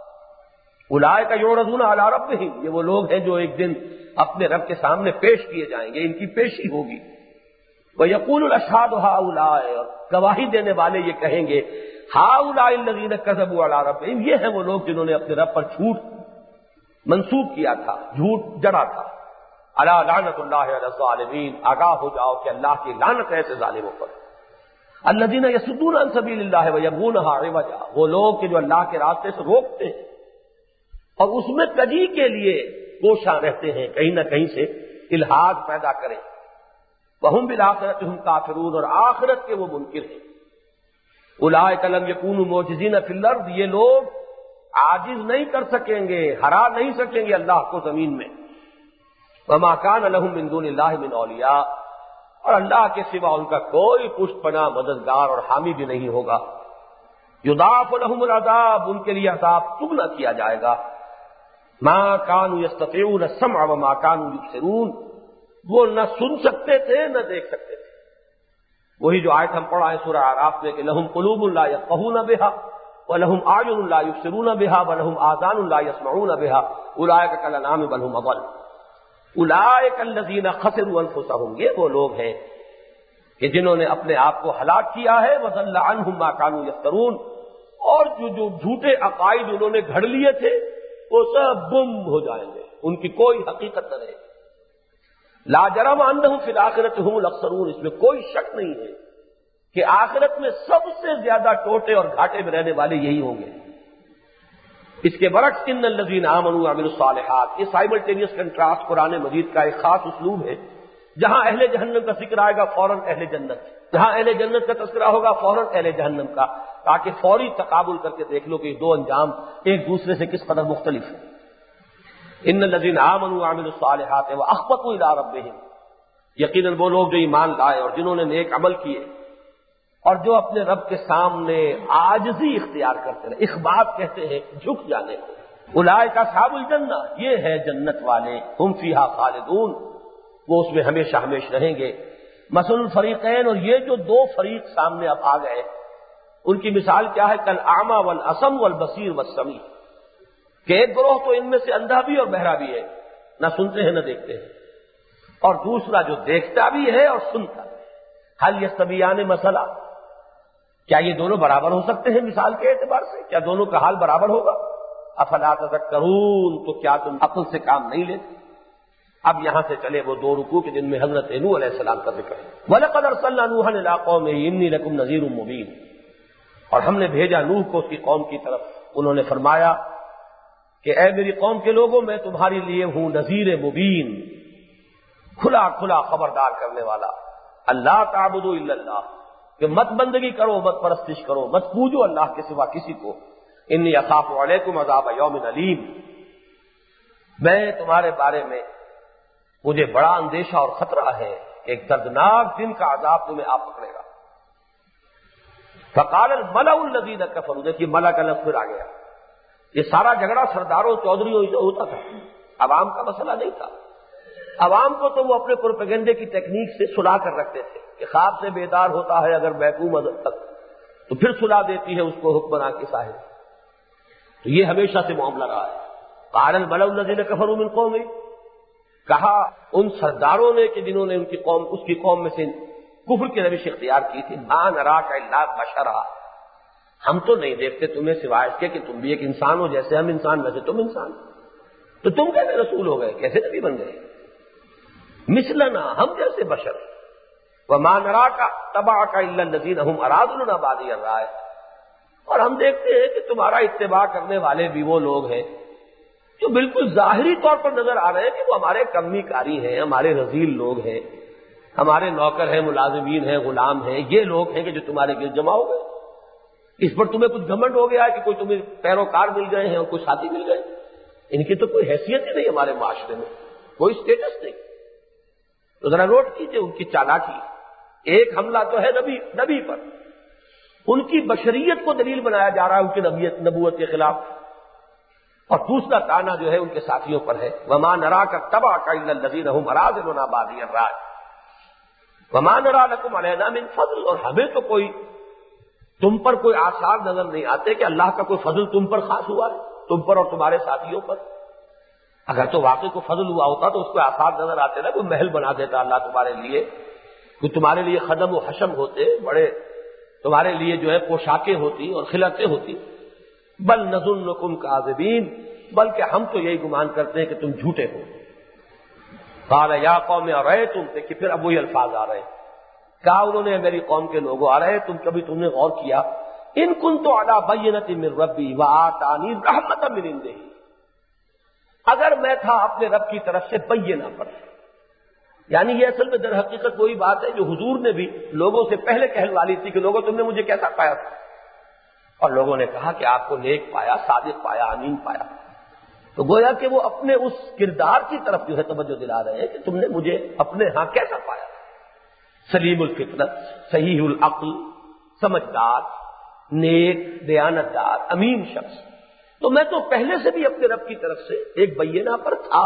اولئک یعرضون علی ربہم، یہ وہ لوگ ہیں جو ایک دن اپنے رب کے سامنے پیش کیے جائیں گے، ان کی پیشی ہوگی. وَيَقُولُ الْأَشْهَادُ هَؤُلَاءِ، اور گواہی دینے والے یہ کہیں گے هَؤُلَاءِ الَّذِينَ كَذَبُوا عَلَى رَبِّهِمْ، یہ ہیں وہ لوگ جنہوں نے اپنے رب پر جھوٹ منسوب کیا تھا، جھوٹ جڑا تھا. الا لعنت اللہ علی الظالمین، آگاہ ہو جاؤ کہ اللہ کی لعنت ہے ایسے ظالموں پر. الذین یصدون عن سبیل اللہ ویبغونها عوجا، وہ لوگ کہ جو اللہ کے راستے سے روکتے ہیں اور اس میں کجی کے لیے کوشاں رہتے ہیں، کہیں نہ کہیں سے الحاد پیدا کریں. وہم بالآخرۃ ہم کافرون، اور آخرت کے وہ منکر ہیں. اولئک لم یکونوا معجزین فی الارض، یہ لوگ عاجز نہیں کر سکیں گے، ہرا نہیں سکیں گے اللہ کو زمین میں. وما کان لهم من دون اللہ من اولیاء، اور اللہ کے سوا ان کا کوئی پشت پناہ مددگار اور حامی بھی نہیں ہوگا. یضاعف لهم العذاب، ان کے لیے عذاب دگنا کیا جائے گا. ما كانوا يستطيعون السمع وما كانوا يبصرون، وہ نہ سن سکتے تھے نہ دیکھ سکتے تھے. وہی جو آیت ہم پڑھا ہے سورہ اعراف میں کہ لهم قلوب لا يفقهون بها وَلَهُمْ أَعْيُنٌ لَا يُبْصِرُونَ بِهَا وَلَهُمْ آذَانٌ لَا يَسْمَعُونَ بِهَا أُولَٰئِكَ كَالْأَنْعَامِ بَلْ هُمْ أَضَلُّ. أُولَٰئِكَ الَّذِينَ خَسِرُوا أَنفُسَهُمْ، یہ وہ لوگ ہیں کہ جنہوں نے اپنے آپ کو ہلاک کیا ہے. وَضَلَّ عَنْهُمْ مَا كَانُوا يَفْتَرُونَ، اور جو جو جھوٹے عقائد انہوں نے گھڑ لیے تھے وہ سب گم ہو جائیں گے، ان کی کوئی حقیقت نہ رہے. لا جرم انہم فی الآخرۃ هم الاخسرون، اس میں کوئی شک نہیں ہے کہ آخرت میں سب سے زیادہ ٹوٹے اور گھاٹے میں رہنے والے یہی ہوں گے. اس کے برعکس ان الذین آمنوا وعملوا الصالحات، یہ سائملٹینیس کنٹراسٹ قرآن مجید کا ایک خاص اسلوب ہے. جہاں اہل جہنم کا ذکر آئے گا فوراً اہل جنت، جہاں اہل جنت کا تذکرہ ہوگا فوراً اہل جہنم کا، تاکہ فوری تقابل کر کے دیکھ لو کہ یہ دو انجام ایک دوسرے سے کس قدر مختلف ہیں. ان الذین آمنوا وعملوا الصالحات واخبتوا الی ربہم، یقیناً وہ لوگ جو ایمان لائے اور جنہوں نے نیک عمل کیے اور جو اپنے رب کے سامنے عاجزی اختیار کرتے رہے، اخبات کہتے ہیں جھک جانے کو. اولئک اصحاب الجنہ، یہ ہے جنت والے. ہم فیہا خالدون، وہ اس میں ہمیشہ ہمیشہ رہیں گے. مثل الفریقین، اور یہ جو دو فریق سامنے اب آ گئے ان کی مثال کیا ہے؟ کالاعمی والاصم والبصیر والسمیع، کہ ایک گروہ تو ان میں سے اندھا بھی اور بہرا بھی ہے، نہ سنتے ہیں نہ دیکھتے ہیں، اور دوسرا جو دیکھتا بھی ہے اور سنتا بھی. حل یستویان مثلا، کیا یہ دونوں برابر ہو سکتے ہیں مثال کے اعتبار سے؟ کیا دونوں کا حال برابر ہوگا؟ افلا تذکرون، تو کیا تم عقل سے کام نہیں لیتے؟ اب یہاں سے چلے وہ دو رکوع کے جن میں حضرت نوح علیہ السلام کا ذکر ہے. وَلَقَدْ أَرْسَلْنَا نُوحًا إِلَىٰ قَوْمِهِ إِنِّي لَكُمْ نَذِيرٌ مُّبِينٌ، اور ہم نے بھیجا نوح کو اس کی قوم کی طرف. انہوں نے فرمایا کہ اے میری قوم کے لوگوں، میں تمہارے لیے ہوں نذیر مبین، کھلا کھلا خبردار کرنے والا. اللہ تعبدوا الا اللہ، کہ مت بندگی کرو، مت پرستش کرو، مت پوجو اللہ کے سوا کسی کو. انی اخاف علیکم عذاب یوم علیم، میں تمہارے بارے میں مجھے بڑا اندیشہ اور خطرہ ہے کہ ایک دردناک دن کا عذاب تمہیں آ پکڑے گا. فقال الملأ الذین کفروا، دیکھیے ملأ کا لفظ پھر آ گیا. یہ سارا جھگڑا سرداروں چودھریوں سے ہوتا تھا، عوام کا مسئلہ نہیں تھا. عوام کو تو وہ اپنے پروپیگنڈے کی ٹیکنیک سے سلا کر رکھتے تھے کہ خواب سے بیدار ہوتا ہے اگر محکوم تک تو پھر سلا دیتی ہے اس کو حکمراں کی صاحب. تو یہ ہمیشہ سے معاملہ رہا ہے. قال الملأ الذین کفروا من قومہ، کہا ان سرداروں نے کہ جنہوں نے ان کی قوم اس کی قوم میں سے کفر کی روش اختیار کی تھی، ما نراک الا بشرا، ہم تو نہیں دیکھتے تمہیں سوائے اس کے کہ تم بھی ایک انسان ہو جیسے ہم انسان، ویسے تم انسان، تو تم کیسے رسول ہو گئے، کیسے نبی بن گئے؟ مثلنا، ہم جیسے بشر. وما نراک تبعک الا الذین هم ارادلنا بادی الرائے، اور ہم دیکھتے ہیں کہ تمہارا اتباع کرنے والے بھی وہ لوگ ہیں جو بالکل ظاہری طور پر نظر آ رہے ہیں کہ وہ ہمارے کمی کاری ہیں، ہمارے رذیل لوگ ہیں، ہمارے نوکر ہیں، ملازمین ہیں، غلام ہیں، یہ لوگ ہیں کہ جو تمہارے گرد جمع ہو گئے. اس پر تمہیں کچھ گھمنڈ ہو گیا ہے کہ کوئی تمہیں پیروکار مل گئے ہیں اور کوئی ساتھی مل گئے. ان کی تو کوئی حیثیت ہی نہیں ہمارے معاشرے میں، کوئی اسٹیٹس نہیں. تو ذرا نوٹ کیجئے ان کی چالاکی. ایک حملہ تو ہے نبی نبی پر، ان کی بشریت کو دلیل بنایا جا رہا ہے ان کی نبیت نبوت کے خلاف، اور دوسرا تانا جو ہے ان کے ساتھیوں پر ہے. وما نراک تبعک الا الذین هم ارادلنا بادی الرائے وما نرى لكم علینا من فضل، اور ہمیں تو کوئی تم پر کوئی آثار نظر نہیں آتے کہ اللہ کا کوئی فضل تم پر خاص ہوا ہے، تم پر اور تمہارے ساتھیوں پر؟ اگر تو واقعی کوئی فضل ہوا ہوتا تو اس کو آثار نظر آتے نا، کوئی محل بنا دیتا اللہ تمہارے لیے، کوئی تمہارے لیے خدم و حشم ہوتے، بڑے تمہارے لیے جو ہے پوشاکیں ہوتی اور خلعتیں ہوتی۔ بل نظنکم کاذبین، بلکہ ہم تو یہی گمان کرتے ہیں کہ تم جھوٹے ہو۔ قال یا قوم ارأیتم، دیکھیے پھر اب وہی الفاظ آ رہے ہیں، کہا انہوں نے میری قوم کے لوگوں، آ رہے تم کبھی تم نے غور کیا، ان کنت علی بینۃ من ربی وآتانی رحمۃ من عنده، اگر میں تھا اپنے رب کی طرف سے بینہ پر، یعنی یہ اصل میں در حقیقت وہی بات ہے جو حضور نے بھی لوگوں سے پہلے کہنے والی تھی کہ لوگوں تم نے مجھے کیسا پایا تھا، اور لوگوں نے کہا کہ آپ کو نیک پایا، صادق پایا، امین پایا، تو گویا کہ وہ اپنے اس کردار کی طرف جو ہے توجہ دلا رہے ہیں کہ تم نے مجھے اپنے ہاں کیسا پایا، سلیم الفطرت، صحیح العقل، سمجھدار، نیک، دیانتدار، امین شخص، تو میں تو پہلے سے بھی اپنے رب کی طرف سے ایک بینہ پر تھا۔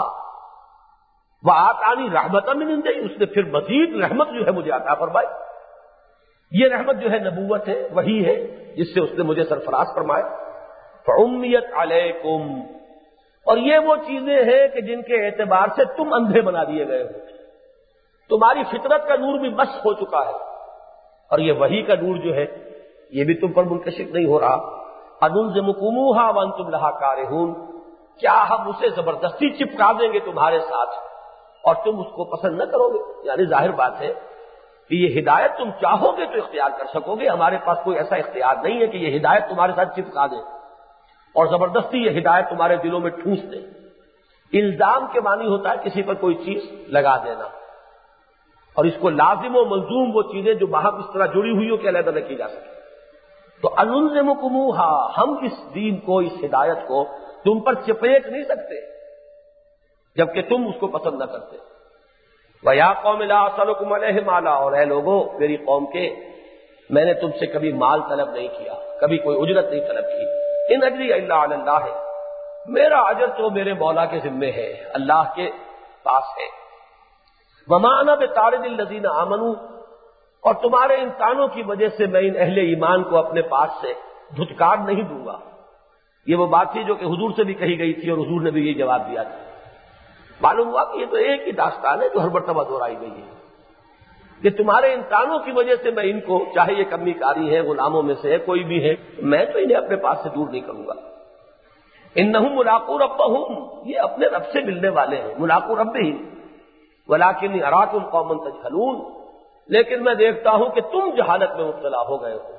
وآتانی رحمۃ من عنده، اس نے پھر مزید رحمت جو ہے مجھے عطا فرمائی، یہ رحمت جو ہے نبوت ہے، وہی ہے جس سے اس نے مجھے سرفراز فرمایا۔ فعمیت علیکم، اور یہ وہ چیزیں ہیں کہ جن کے اعتبار سے تم اندھے بنا دیے گئے ہو، تمہاری فطرت کا نور بھی مسخ ہو چکا ہے، اور یہ وحی کا نور جو ہے یہ بھی تم پر منکشف نہیں ہو رہا۔ انلزمکموہا وانتم لہا کارہون، کیا ہم اسے زبردستی چپکا دیں گے تمہارے ساتھ اور تم اس کو پسند نہ کرو گے؟ یعنی ظاہر بات ہے کہ یہ ہدایت تم چاہو گے تو اختیار کر سکو گے، ہمارے پاس کوئی ایسا اختیار نہیں ہے کہ یہ ہدایت تمہارے ساتھ چپکا دے اور زبردستی یہ ہدایت تمہارے دلوں میں ٹھونس دے۔ الزام کے معنی ہوتا ہے کسی پر کوئی چیز لگا دینا، اور اس کو لازم و ملزوم وہ چیزیں جو باہم اس طرح جڑی ہوئی ہو کہ علیحدہ نہ کی جا سکے۔ تو انلزمکموہا، ہم اس دین کو، اس ہدایت کو تم پر چپیٹ نہیں سکتے جبکہ تم اس کو پسند نہ کرتے۔ وَيَا قَوْمِ لَا أَسْأَلُكُمْ عَلَيْهِ مَالًا، اور اے لوگوں میری قوم کے، میں نے تم سے کبھی مال طلب نہیں کیا، کبھی کوئی اجرت نہیں طلب کی۔ ان اجری الا علی اللہ، میرا اجر تو میرے مولا کے ذمے ہے، اللہ کے پاس ہے۔ وما انا بطارد الذین آمنوا، اور تمہارے ان تانوں کی وجہ سے میں ان اہل ایمان کو اپنے پاس سے دھتکار نہیں دوں گا۔ یہ وہ بات تھی جو کہ حضور سے بھی کہی گئی تھی اور حضور نے بھی یہ جواب دیا تھا۔ معلوم ہوا کہ یہ تو ایک ہی داستان ہے جو ہر مرتبہ دہرائی گئی ہے کہ تمہارے ان تانوں کی وجہ سے میں ان کو، چاہے یہ کمی کاری ہے، غلاموں میں سے ہے، کوئی بھی ہے، میں تو انہیں اپنے پاس سے دور نہیں کروں گا۔ انہم ملاقو ربہم، یہ اپنے رب سے ملنے والے ہیں، ملاقو ربہم، ولکن اراکم قوما تجہلون، لیکن میں دیکھتا ہوں کہ تم جہالت میں مبتلا ہو گئے ہو۔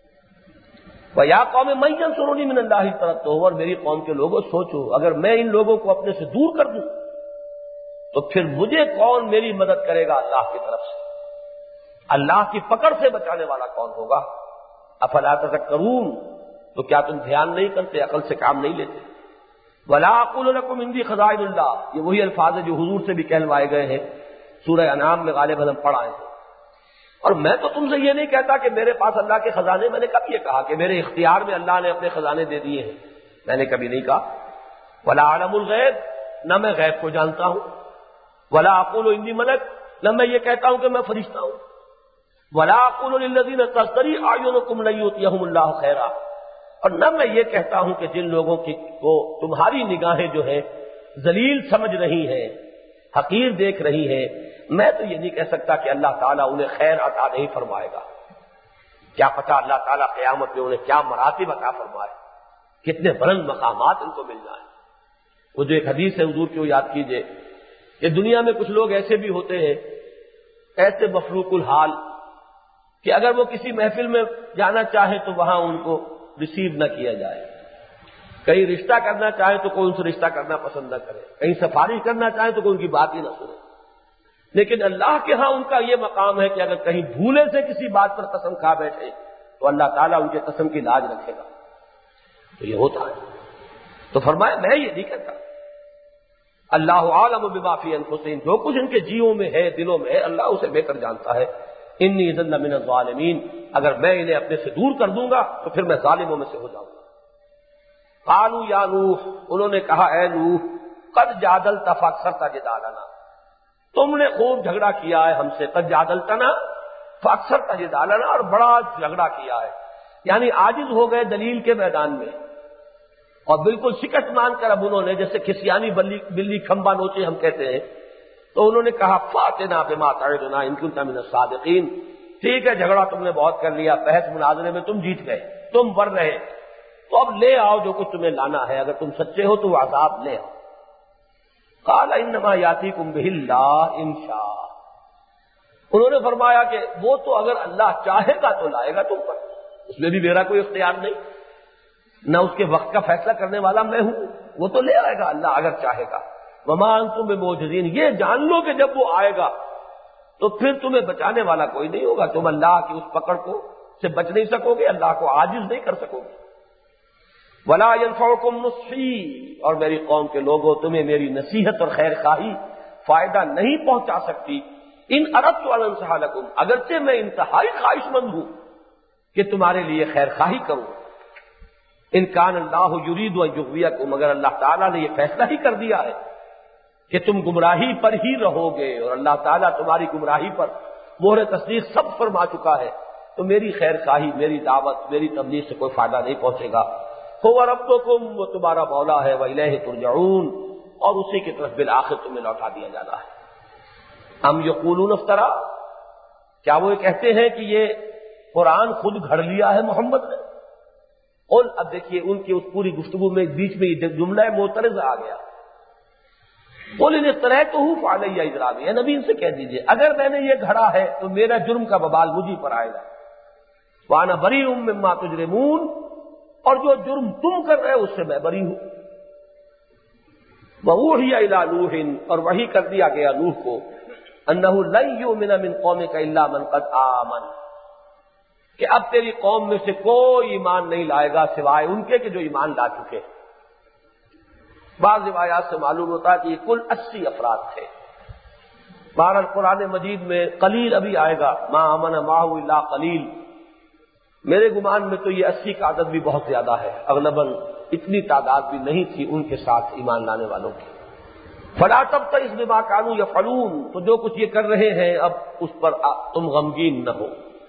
وَيَا قَوْمِ مَن يَنصُرُنِي مِنَ اللَّهِ تَرَدتُّهُ، اور میری قوم کے لوگوں سوچو، اگر میں ان لوگوں کو اپنے سے دور کر دوں تو پھر مجھے کون میری مدد کرے گا اللہ کی طرف سے؟ اللہ کی پکڑ سے بچانے والا کون ہوگا؟ افلا تذکرون، تو کیا تم دھیان نہیں کرتے، عقل سے کام نہیں لیتے؟ وَلَا أَقُولُ لَكُمْ عِندِي خَزَائِنُ اللَّهِ، یہ وہی الفاظ ہیں جو حضور سے بھی کہلوائے گئے ہیں، سورہ انعام میں غالباً ہم پڑھ آئے ہیں۔ اور میں تو تم سے یہ نہیں کہتا کہ میرے پاس اللہ کے خزانے، میں نے کب یہ کہا کہ میرے اختیار میں اللہ نے اپنے خزانے دے دیے ہیں؟ میں نے کبھی نہیں کہا۔ وَلَا أَعْلَمُ الْغَيْبَ، نہ میں غیب کو جانتا ہوں۔ وَلَا أَقُولُ إِنِّي مَلَكٌ، نہ میں یہ کہتا ہوں کہ میں فرشتہ ہوں۔ وَلَا أَقُولُ لِلَّذِينَ تَزْدَرِي أَعْيُنُكُمْ لَن يُؤْتِيَهُمُ اللَّهُ خَيْرًا، اور نہ میں یہ کہتا ہوں کہ جن لوگوں کی کو تمہاری نگاہیں جو ہے ذلیل سمجھ رہی ہیں، حقیر دیکھ رہی ہیں، میں تو یہ نہیں کہہ سکتا کہ اللہ تعالیٰ انہیں خیر عطا نہیں فرمائے گا۔ کیا پتہ اللہ تعالیٰ قیامت میں انہیں کیا مراتب عطا فرمائے، کتنے بلند مقامات ان کو مل جائیں۔ وہ جو ایک حدیث ہے حضور کی، وہ یاد کیجئے کہ دنیا میں کچھ لوگ ایسے بھی ہوتے ہیں، ایسے مفلوق الحال کہ اگر وہ کسی محفل میں جانا چاہے تو وہاں ان کو ریسیو نہ کیا جائے، کہیں رشتہ کرنا چاہے تو کوئی ان سے رشتہ کرنا پسند نہ کرے، کہیں سفارش کرنا چاہے تو کوئی ان کی بات ہی نہ سنے۔ لیکن اللہ کے ہاں ان کا یہ مقام ہے کہ اگر کہیں بھولے سے کسی بات پر قسم کھا بیٹھے تو اللہ تعالیٰ ان کے قسم کی لاج رکھے گا۔ تو یہ ہوتا ہے، تو فرمایا میں یہ نہیں کہتا، اللہ عالم بما فی انفسہم، جو کچھ ان کے جیوں میں ہے، دلوں میں ہے، اللہ اسے بہتر جانتا ہے۔ انی اذا لمن الظالمین، اگر میں انہیں اپنے سے دور کر دوں گا تو پھر میں ظالموں میں سے ہو جاؤں گا۔ قالوا یا نوح، انہوں نے کہا اے نوح، قد جادلت فاکثرت جدالنا، تم نے خوب جھگڑا کیا ہے ہم سے، قد جادلتنا فاکثرت جدالنا، اور بڑا جھگڑا کیا ہے، یعنی عاجز ہو گئے دلیل کے میدان میں، اور بالکل شکست مان کر اب انہوں نے جیسے کھسیانی بلی بلی کھمبا نوچے ہم کہتے ہیں، تو انہوں نے کہا فاتنا بما تعدنا ان کنت من الصادقین، ٹھیک ہے جھگڑا تم نے بہت کر لیا، بحث مناظرے میں تم جیت گئے، تم بڑھ رہے، تو اب لے آؤ جو کچھ تمہیں لانا ہے، اگر تم سچے ہو تو وہ عذاب لے آؤ۔ قال انما یاتیکم بہ اللہ ان شاء، انہوں نے فرمایا کہ وہ تو اگر اللہ چاہے گا تو لائے گا تم پر، اس میں بھی میرا کوئی اختیار نہیں، نہ اس کے وقت کا فیصلہ کرنے والا میں ہوں، وہ تو لے آئے گا اللہ اگر چاہے گا۔ وما انتم بمعجزین، یہ جان لو کہ جب وہ آئے گا تو پھر تمہیں بچانے والا کوئی نہیں ہوگا، تم اللہ کی اس پکڑ کو سے بچ نہیں سکو گے، اللہ کو عاجز نہیں کر سکو گے۔ ولا ينفعكم نصحی، اور میری قوم کے لوگوں تمہیں میری نصیحت اور خیر خواہی فائدہ نہیں پہنچا سکتی، ان اردت ان انصح لکم، اگرچہ میں انتہائی خواہش مند ہوں کہ تمہارے لیے خیر خواہی کروں، ان کان اللہ یرید ان یغویکم، مگر اللہ تعالیٰ نے یہ فیصلہ ہی کر دیا ہے کہ تم گمراہی پر ہی رہو گے، اور اللہ تعالیٰ تمہاری گمراہی پر مہر تصدیق سب فرما چکا ہے، تو میری خیر خواہی، میری دعوت، میری تبلیغ سے کوئی فائدہ نہیں پہنچے گا۔ هو ربکم، وہ تمہارا مولا ہے، وإلیہ ترجعون، اور اسی کی طرف بالآخر تمہیں لوٹا دیا جانا ہے۔ ام یقولون افترا، کیا وہ کہتے ہیں کہ یہ قرآن خود گھڑ لیا ہے محمد نے؟ اور اب دیکھیے ان کی اس پوری گفتگو میں بیچ میں یہ جملہ معترض آ گیا، قل ان افتریتہ فعلی اجرامی، اے نبی ان سے کہہ دیجئے اگر میں نے یہ گھڑا ہے تو میرا جرم کا وبال مجھے پر آئے گا، وانا بریء مما تجرمون، اور جو جرم تم کر رہے ہو اس سے میں بری ہوں۔ وَأُوحِيَ إِلَىٰ نُوحٍ، اور وحی کر دیا گیا نوح کو، أَنَّهُ لَن يُؤْمِنَ مِن قَوْمِكَ إِلَّا مَن قَدْ آمَنَ، کہ اب تیری قوم میں سے کوئی ایمان نہیں لائے گا سوائے ان کے کہ جو ایمان لا چکے۔ بعض روایات سے معلوم ہوتا ہے کہ یہ کل اسی افراد تھے۔ بہرحال قرآن مجید میں قلیل ابھی آئے گا، ما آمن معه الا قلیل، میرے گمان میں تو یہ اسی کا عدد بھی بہت زیادہ ہے، اغلباً اتنی تعداد بھی نہیں تھی ان کے ساتھ ایمان لانے والوں کی۔ فلا تبتئس بما كانوا يفعلون، تو جو کچھ یہ کر رہے ہیں اب اس پر تم غمگین نہ ہو۔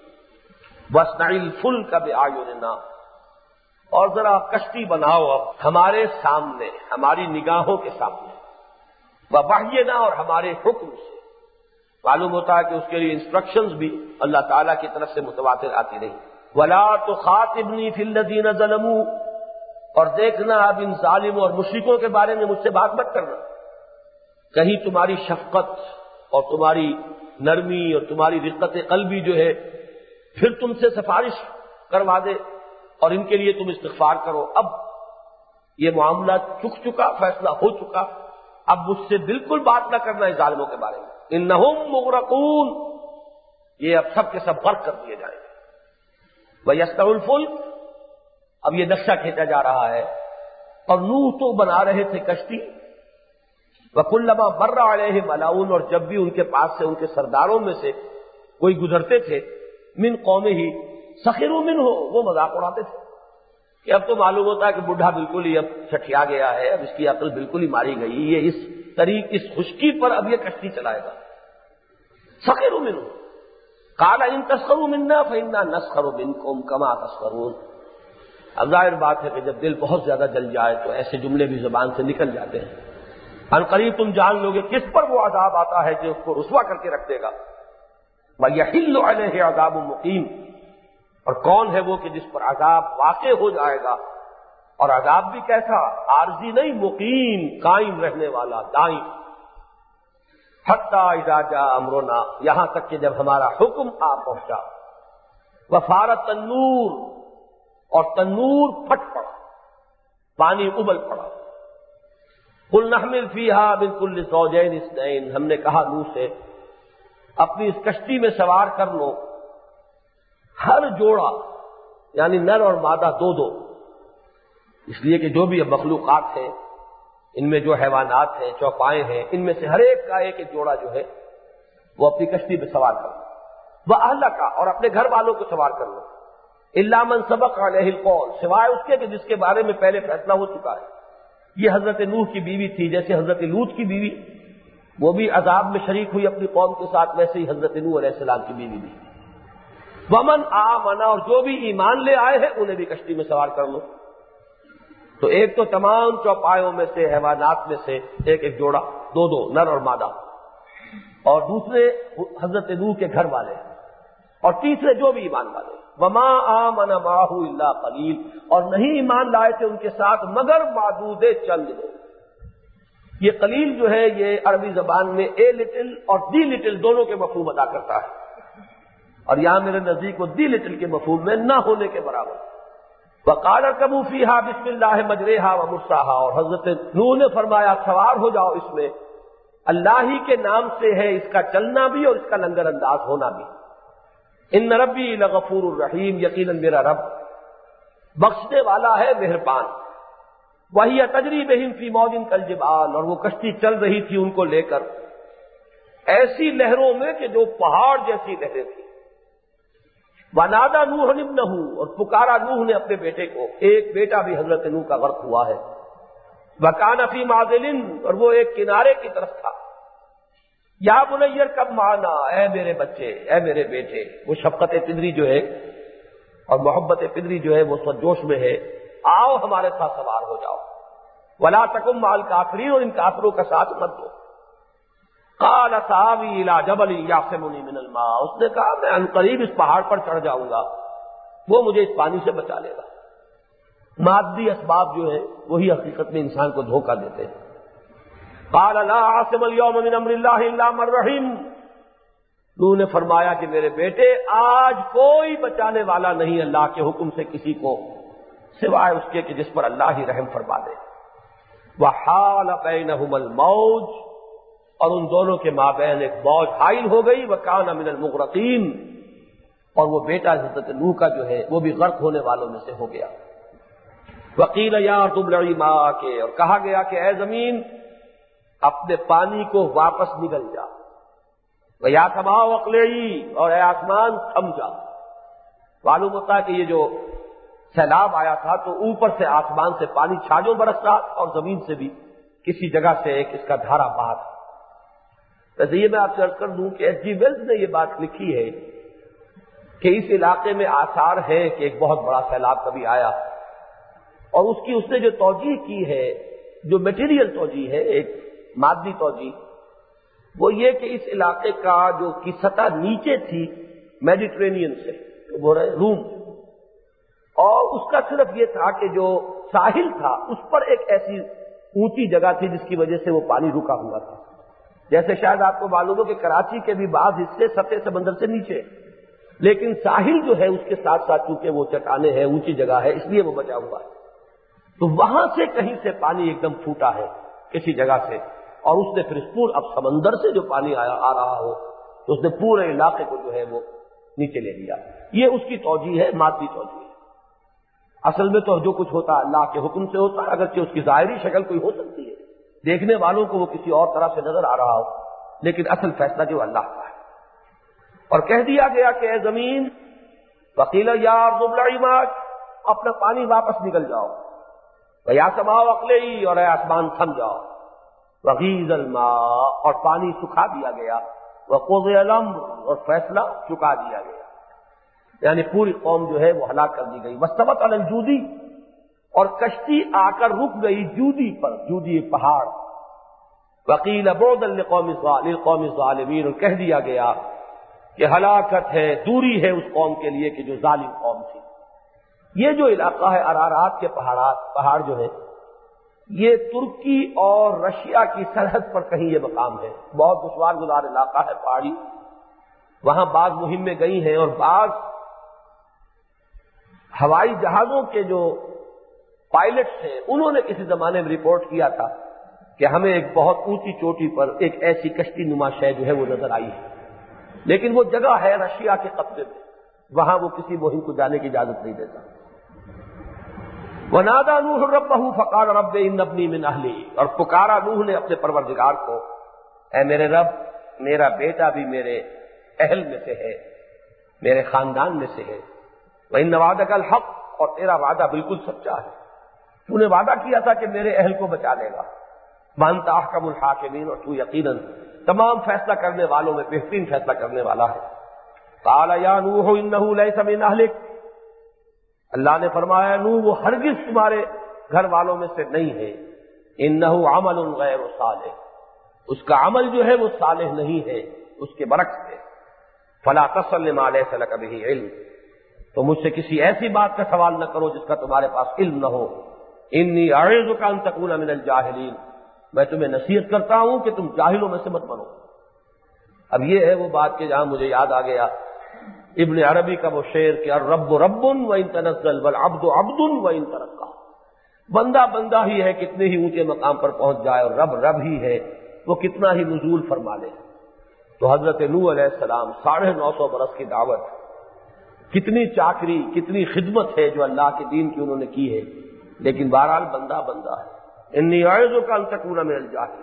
واصنع الفلک بأعیننا، اور ذرا کشتی بناؤ اب ہمارے سامنے، ہماری نگاہوں کے سامنے، ووحینا، اور ہمارے حکم سے۔ معلوم ہوتا ہے کہ اس کے لیے انسٹرکشنز بھی اللہ تعالیٰ کی طرف سے متواتر آتی رہی۔ ولا تخاطبنی فی الذین ظلموا، اور دیکھنا اب ان ظالموں اور مشرکوں کے بارے میں مجھ سے بات مت کرنا، کہیں تمہاری شفقت اور تمہاری نرمی اور تمہاری رقت قلبی جو ہے پھر تم سے سفارش کروا دے اور ان کے لیے تم استغفار کرو۔ اب یہ معاملہ چک چکا، فیصلہ ہو چکا، اب مجھ سے بالکل بات نہ کرنا ہے ظالموں کے بارے میں۔ انہم مغرقون، یہ اب سب کے سب غرق کر دیے جائیں گے۔ وَيَسْتَوِ الْفُلْكَ، اب یہ نقشہ کھینچا جا رہا ہے، اور نوح تو بنا رہے تھے کشتی، وَكُلَّمَا مَرَّ عَلَيْهِ مَلَأٌ، اور جب بھی ان کے پاس سے ان کے سرداروں میں سے کوئی گزرتے تھے، من قومہ سخروا منہ، وہ مذاق اڑاتے تھے کہ اب تو معلوم ہوتا ہے کہ بڈھا بالکل ہی اب چھٹیا گیا ہے، اب اس کی عقل بالکل ہی ماری گئی، یہ اس طریق اس خشکی پر اب یہ کشتی چلائے گا۔ سخروا منہ، قال ان تسخروا منا فإنا نسخر منکم کما تسخرون۔ اب ظاہر بات ہے کہ جب دل بہت زیادہ جل جائے تو ایسے جملے بھی زبان سے نکل جاتے ہیں۔ ان قریب تم جان لو گے کس پر وہ عذاب آتا ہے جو اس کو رسوا کر کے رکھ دے گا۔ وَيَحِلُّ عَلَيْهِ عَذَابٌ مُقِيمٌ، اور کون ہے وہ کہ جس پر عذاب واقع ہو جائے گا، اور عذاب بھی کیسا، عارضی نہیں، مقیم، قائم رہنے والا، دائم۔ حتی اذا جاء امرنا، یہاں تک کہ جب ہمارا حکم آ پہنچا، وفارت تنور، اور تنور پھٹ پڑا، پانی ابل پڑا۔ قل نحمل فیہا من کل زوجین اثنین، ہم نے کہا نوح سے اپنی اس کشتی میں سوار کر لو ہر جوڑا، یعنی نر اور مادہ دو دو، اس لیے کہ جو بھی اب مخلوقات ہیں ان میں جو حیوانات ہیں، چوپائے ہیں، ان میں سے ہر ایک کا ایک ایک جوڑا جو ہے وہ اپنی کشتی میں سوار کر لو، وَأَهْلَكَ، اور اپنے گھر والوں کو سوار کر لو، إِلَّا مَن سَبَقَ عَلَيْهِ الْقَوْلُ، سوائے اس کے کہ جس کے بارے میں پہلے فیصلہ ہو چکا ہے۔ یہ حضرت نوح کی بیوی تھی، جیسے حضرت لوط کی بیوی وہ بھی عذاب میں شریک ہوئی اپنی قوم کے ساتھ، ویسے ہی حضرت نوح علیہ السلام کی بیوی بھی۔ ومن آمن، اور جو بھی ایمان لے آئے ہیں انہیں بھی کشتی میں سوار کر لو۔ تو ایک تو تمام چوپایوں میں سے، حیوانات میں سے ایک ایک جوڑا، دو دو نر اور مادہ، اور دوسرے حضرت نوح کے گھر والے، اور تیسرے جو بھی ایمان والے۔ وما آمن معہ الا قلیل، اور نہیں ایمان لائے تھے ان کے ساتھ مگر معدود چند لوگ۔ یہ قلیل جو ہے یہ عربی زبان میں اے لٹل اور دی لٹل دونوں کے مفہوم ادا کرتا ہے، اور یہاں میرے نزدیک وہ دی لٹل کے مفہوم میں نہ ہونے کے برابر۔ وقال اركبوا فيها بسم الله مجريها ومرساها، اور حضرت نوح نے فرمایا سوار ہو جاؤ اس میں، اللہ ہی کے نام سے ہے اس کا چلنا بھی اور اس کا لنگر انداز ہونا بھی۔ ان ربی لغفور الرحیم، یقیناً میرا رب بخشنے والا ہے، مہربان۔ وہی تجری بہم فی موج کالجبال، اور وہ کشتی چل رہی تھی ان کو لے کر ایسی لہروں میں کہ جو پہاڑ جیسی لہریں تھیں۔ ونادى نوح ابنہ، اور پکارا نوح نے اپنے بیٹے کو، ایک بیٹا بھی حضرت نوح کا غرق ہوا ہے۔ وکان فی معزل، اور وہ ایک کنارے کی طرف تھا۔ یا بنی ارکب معنا، اے میرے بچے، اے میرے بیٹے، وہ شفقت پدری جو ہے اور محبت پدری جو ہے وہ سرجوش میں ہے، آؤ ہمارے ساتھ سوار ہو جاؤ۔ ولا تکن مع الکافرین، اور ان کافروں کا ساتھ مت دو۔ قال سآوی الی جبل یعصمنی من الماء، اس نے کہا میں عنقریب اس پہاڑ پر چڑھ جاؤں گا، وہ مجھے اس پانی سے بچا لے گا۔ مادی اسباب جو ہے وہی حقیقت میں انسان کو دھوکہ دیتے ہیں۔ قال لا عاصم اليوم من امر اللہ الا من رحم، نوح نے فرمایا کہ میرے بیٹے آج کوئی بچانے والا نہیں اللہ کے حکم سے کسی کو سوائے اس کے کہ جس پر اللہ ہی رحم فرما دے۔ وحال بینہم الموج، اور ان دونوں کے مابین ایک موج حائل ہو گئی۔ وکان من المغرقین، اور وہ بیٹا حضرت نوح کا جو ہے وہ بھی غرق ہونے والوں میں سے ہو گیا۔ وقیل یا ارض ابلعی ماءک، اور کہا گیا کہ اے زمین اپنے پانی کو واپس نگل جا۔ ویا سماء اقلعی، اور اے آسمان تھم جا۔ معلوم ہوتا ہے کہ یہ جو سیلاب آیا تھا تو اوپر سے آسمان سے پانی چھاجوں برس رہا اور زمین سے بھی کسی جگہ سے ایک اس کا دھارا بہا تھا۔ ویسے یہ میں آپ سے عرض کر دوں کہ ایچ جی ویلز نے یہ بات لکھی ہے کہ اس علاقے میں آثار ہے کہ ایک بہت بڑا سیلاب کبھی آیا، اور اس کی اس نے جو توجیہ کی ہے، جو میٹیریل توجیہ ہے، ایک مادی توجیہ، وہ یہ کہ اس علاقے کا جو کی سطح نیچے تھی میڈیٹرینین سے، وہ رہے روم، اور اس کا صرف یہ تھا کہ جو ساحل تھا اس پر ایک ایسی اونچی جگہ تھی جس کی وجہ سے وہ پانی رکا ہوا تھا۔ جیسے شاید آپ کو معلوم ہو کہ کراچی کے بھی بعض حصے سطح سمندر سے نیچے، لیکن ساحل جو ہے اس کے ساتھ ساتھ چونکہ وہ چٹانیں ہیں، اونچی جگہ ہے، اس لیے وہ بچا ہوا ہے۔ تو وہاں سے کہیں سے پانی ایک دم پھوٹا ہے کسی جگہ سے، اور اس نے پھر اس پور اب سمندر سے جو پانی آیا آ رہا ہو تو اس نے پورے علاقے کو جو ہے وہ نیچے لے لیا۔ یہ اس کی توجیہ ہے، مادی توجیہ ہے۔ اصل میں تو جو کچھ ہوتا ہے اللہ کے حکم سے ہوتا ہے، اگرچہ اس کی ظاہری شکل کوئی ہو سکتی ہے، دیکھنے والوں کو وہ کسی اور طرح سے نظر آ رہا ہو، لیکن اصل فیصلہ جو اللہ کا ہے۔ اور کہہ دیا گیا کہ اے زمین وقیل یا ارض ابلعی ماءک، اپنا پانی واپس نکل جاؤ۔ ویا سماء اقلعی، اور اے آسمان تھم جاؤ۔ وغیض الماء، اور پانی سکھا دیا گیا۔ وقضی الامر، اور فیصلہ چکا دیا گیا، یعنی پوری قوم جو ہے وہ ہلاک کر دی گئی۔ واستوت علی الجودی، اور کشتی آ کر رک گئی جودی پر، جودی پہاڑ۔ وقیل بعدا لقوم للقوم الظالمین، اور کہہ دیا گیا کہ ہلاکت ہے، دوری ہے اس قوم کے لیے کہ جو ظالم قوم تھی۔ یہ جو علاقہ ہے ارارات کے پہاڑات پہاڑ جو ہے یہ ترکی اور رشیا کی سرحد پر کہیں یہ مقام ہے، بہت دشوار گزار علاقہ ہے پہاڑی۔ وہاں بعض مہم میں گئی ہیں، اور بعض ہوائی جہازوں کے جو پائلٹس ہیں انہوں نے کسی زمانے میں رپورٹ کیا تھا کہ ہمیں ایک بہت اونچی چوٹی پر ایک ایسی کشتی نما شے جو ہے وہ نظر آئی ہے، لیکن وہ جگہ ہے رشیا کے قبضے میں، وہاں وہ کسی مہم کو جانے کی اجازت نہیں دیتا۔ وَنَادَى نُوحٌ رَبَّهُ فَقَالَ رَبِّ إِنَّ ابْنِي مِنْ أَهْلِي، اور پکارا نوح نے اپنے پروردگار کو، اے میرے رب میرا بیٹا بھی میرے اہل میں سے ہے، میرے خاندان میں سے ہے۔ وَإِنَّ وَعْدَكَ الْحَقُّ، اور تیرا وعدہ بالکل سچا ہے، تو نے وعدہ کیا تھا کہ میرے اہل کو بچا لے گا۔ وَأَنْتَ أَحْكَمُ الْحَاكِمِينَ، اور تو یقیناً تمام فیصلہ کرنے والوں میں بہترین فیصلہ کرنے والا ہے۔ قال یا نوح انہ لیس من اہلک، اللہ نے فرمایا نوح وہ ہرگز تمہارے گھر والوں میں سے نہیں ہے، انہ عمل غیر صالح، اس کا عمل جو ہے وہ صالح نہیں ہے، اس کے برعکس ہے۔ فلا تسأل ما لیس لک بہ علم، تو مجھ سے کسی ایسی بات کا سوال نہ کرو جس کا تمہارے پاس علم نہ ہو۔ انی اعظک ان تکون من الجاہلین، میں تمہیں نصیحت کرتا ہوں کہ تم جاہلوں میں سے مت بنو۔ اب یہ ہے وہ بات کہ جہاں مجھے یاد آ گیا ابن عربی کا وہ شعر کہ الرب رب وان تنزل والعبد عبد وان ترقى، بندہ بندہ ہی ہے کتنے ہی اونچے مقام پر پہنچ جائے، اور رب رب ہی ہے وہ کتنا ہی نزول فرما لے۔ تو حضرت نوح علیہ السلام ساڑھے نو سو برس کی دعوت، کتنی چاکری کتنی خدمت ہے جو اللہ کے دین کی انہوں نے کی ہے، لیکن بہرحال بندہ بندہ ہے۔ انی اعوذک ان تکون من الجاہلین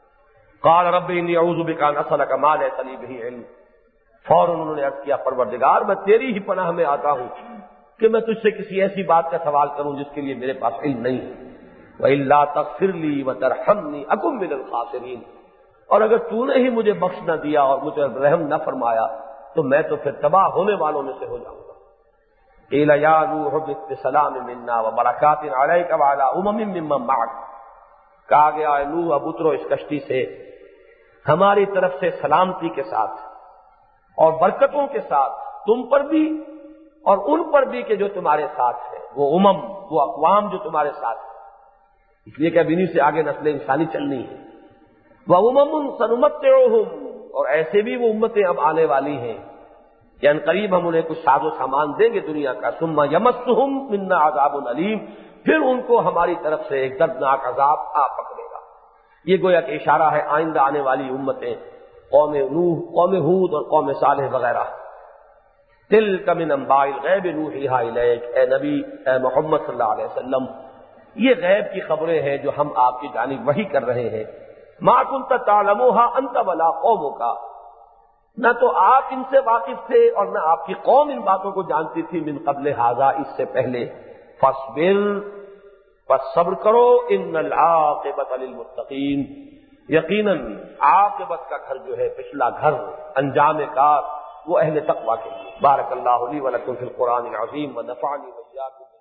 قال رب انی اعوذ بک ان اسألک ما لیس لی بہ علم، فوراً انہوں نے عرض کیا پروردگار میں تیری ہی پناہ میں آتا ہوں کہ میں تجھ سے کسی ایسی بات کا سوال کروں جس کے لیے میرے پاس علم نہیں ہے۔ وَإِلَّا تَغْفِرْ لِي وَتَرْحَمْنِي أَكُن مِّنَ الْخَاسِرِينَ، اور اگر تو نے ہی مجھے بخش نہ دیا اور مجھے رحم نہ فرمایا تو میں تو پھر تباہ ہونے والوں میں سے ہو جاؤں گا۔ قِيلَ يَا نُوحُ اهْبِطْ بِسَلَامٍ مِّنَّا وَبَرَكَاتٍ عَلَيْكَ وَعَلَىٰ أُمَمٍ مِّمَّن مَّعَكَ، کہا گیا اے نوح اب اترو اس کشتی سے ہماری طرف سے سلامتی کے ساتھ اور برکتوں کے ساتھ، تم پر بھی اور ان پر بھی کہ جو تمہارے ساتھ ہے، وہ امم وہ اقوام جو تمہارے ساتھ ہے، اس لیے کہ اب انہی سے آگے نسل انسانی چلنی ہے۔ وَأُمَمٌ سَنُمَتِّعُهُمْ، اور ایسے بھی وہ امتیں اب آنے والی ہیں کہ ان قریب ہم انہیں کچھ ساز و سامان دیں گے دنیا کا، ثُمَّ يَمَسُّهُمْ مِنَّا عَذَابٌ أَلِيمٌ، پھر ان کو ہماری طرف سے ایک دردناک عذاب آ پکڑے گا۔ یہ گویا کہ اشارہ ہے آئندہ آنے والی امتیں، قوم نوح، قوم ہود اور قوم صالح وغیرہ۔ تِلْکَ مِنْ أَنْبَاءِ الْغَیْبِ نُوحِیہا إِلَیک، اے نبی اے محمد صلی اللہ علیہ وسلم یہ غیب کی خبریں ہیں جو ہم آپ کی جانب وحی کر رہے ہیں۔ مَا كُنْتَ تَعْلَمُهَا أَنْتَ وَلَا قَوْمُكَ، نہ تو آپ ان سے واقف تھے اور نہ آپ کی قوم ان باتوں کو جانتی تھی، من قبل ھذا اس سے پہلے۔ فَاصْبِرْ، پس صبر کرو، ان العاقبۃ للمتقین، یقیناً عاقبت کا گھر جو ہے پچھلا گھر انجام کار وہ اہل تقویٰ کے لیے۔ بارک اللہ لی ولکم فی القرآن العظیم ونفعنی وإیاکم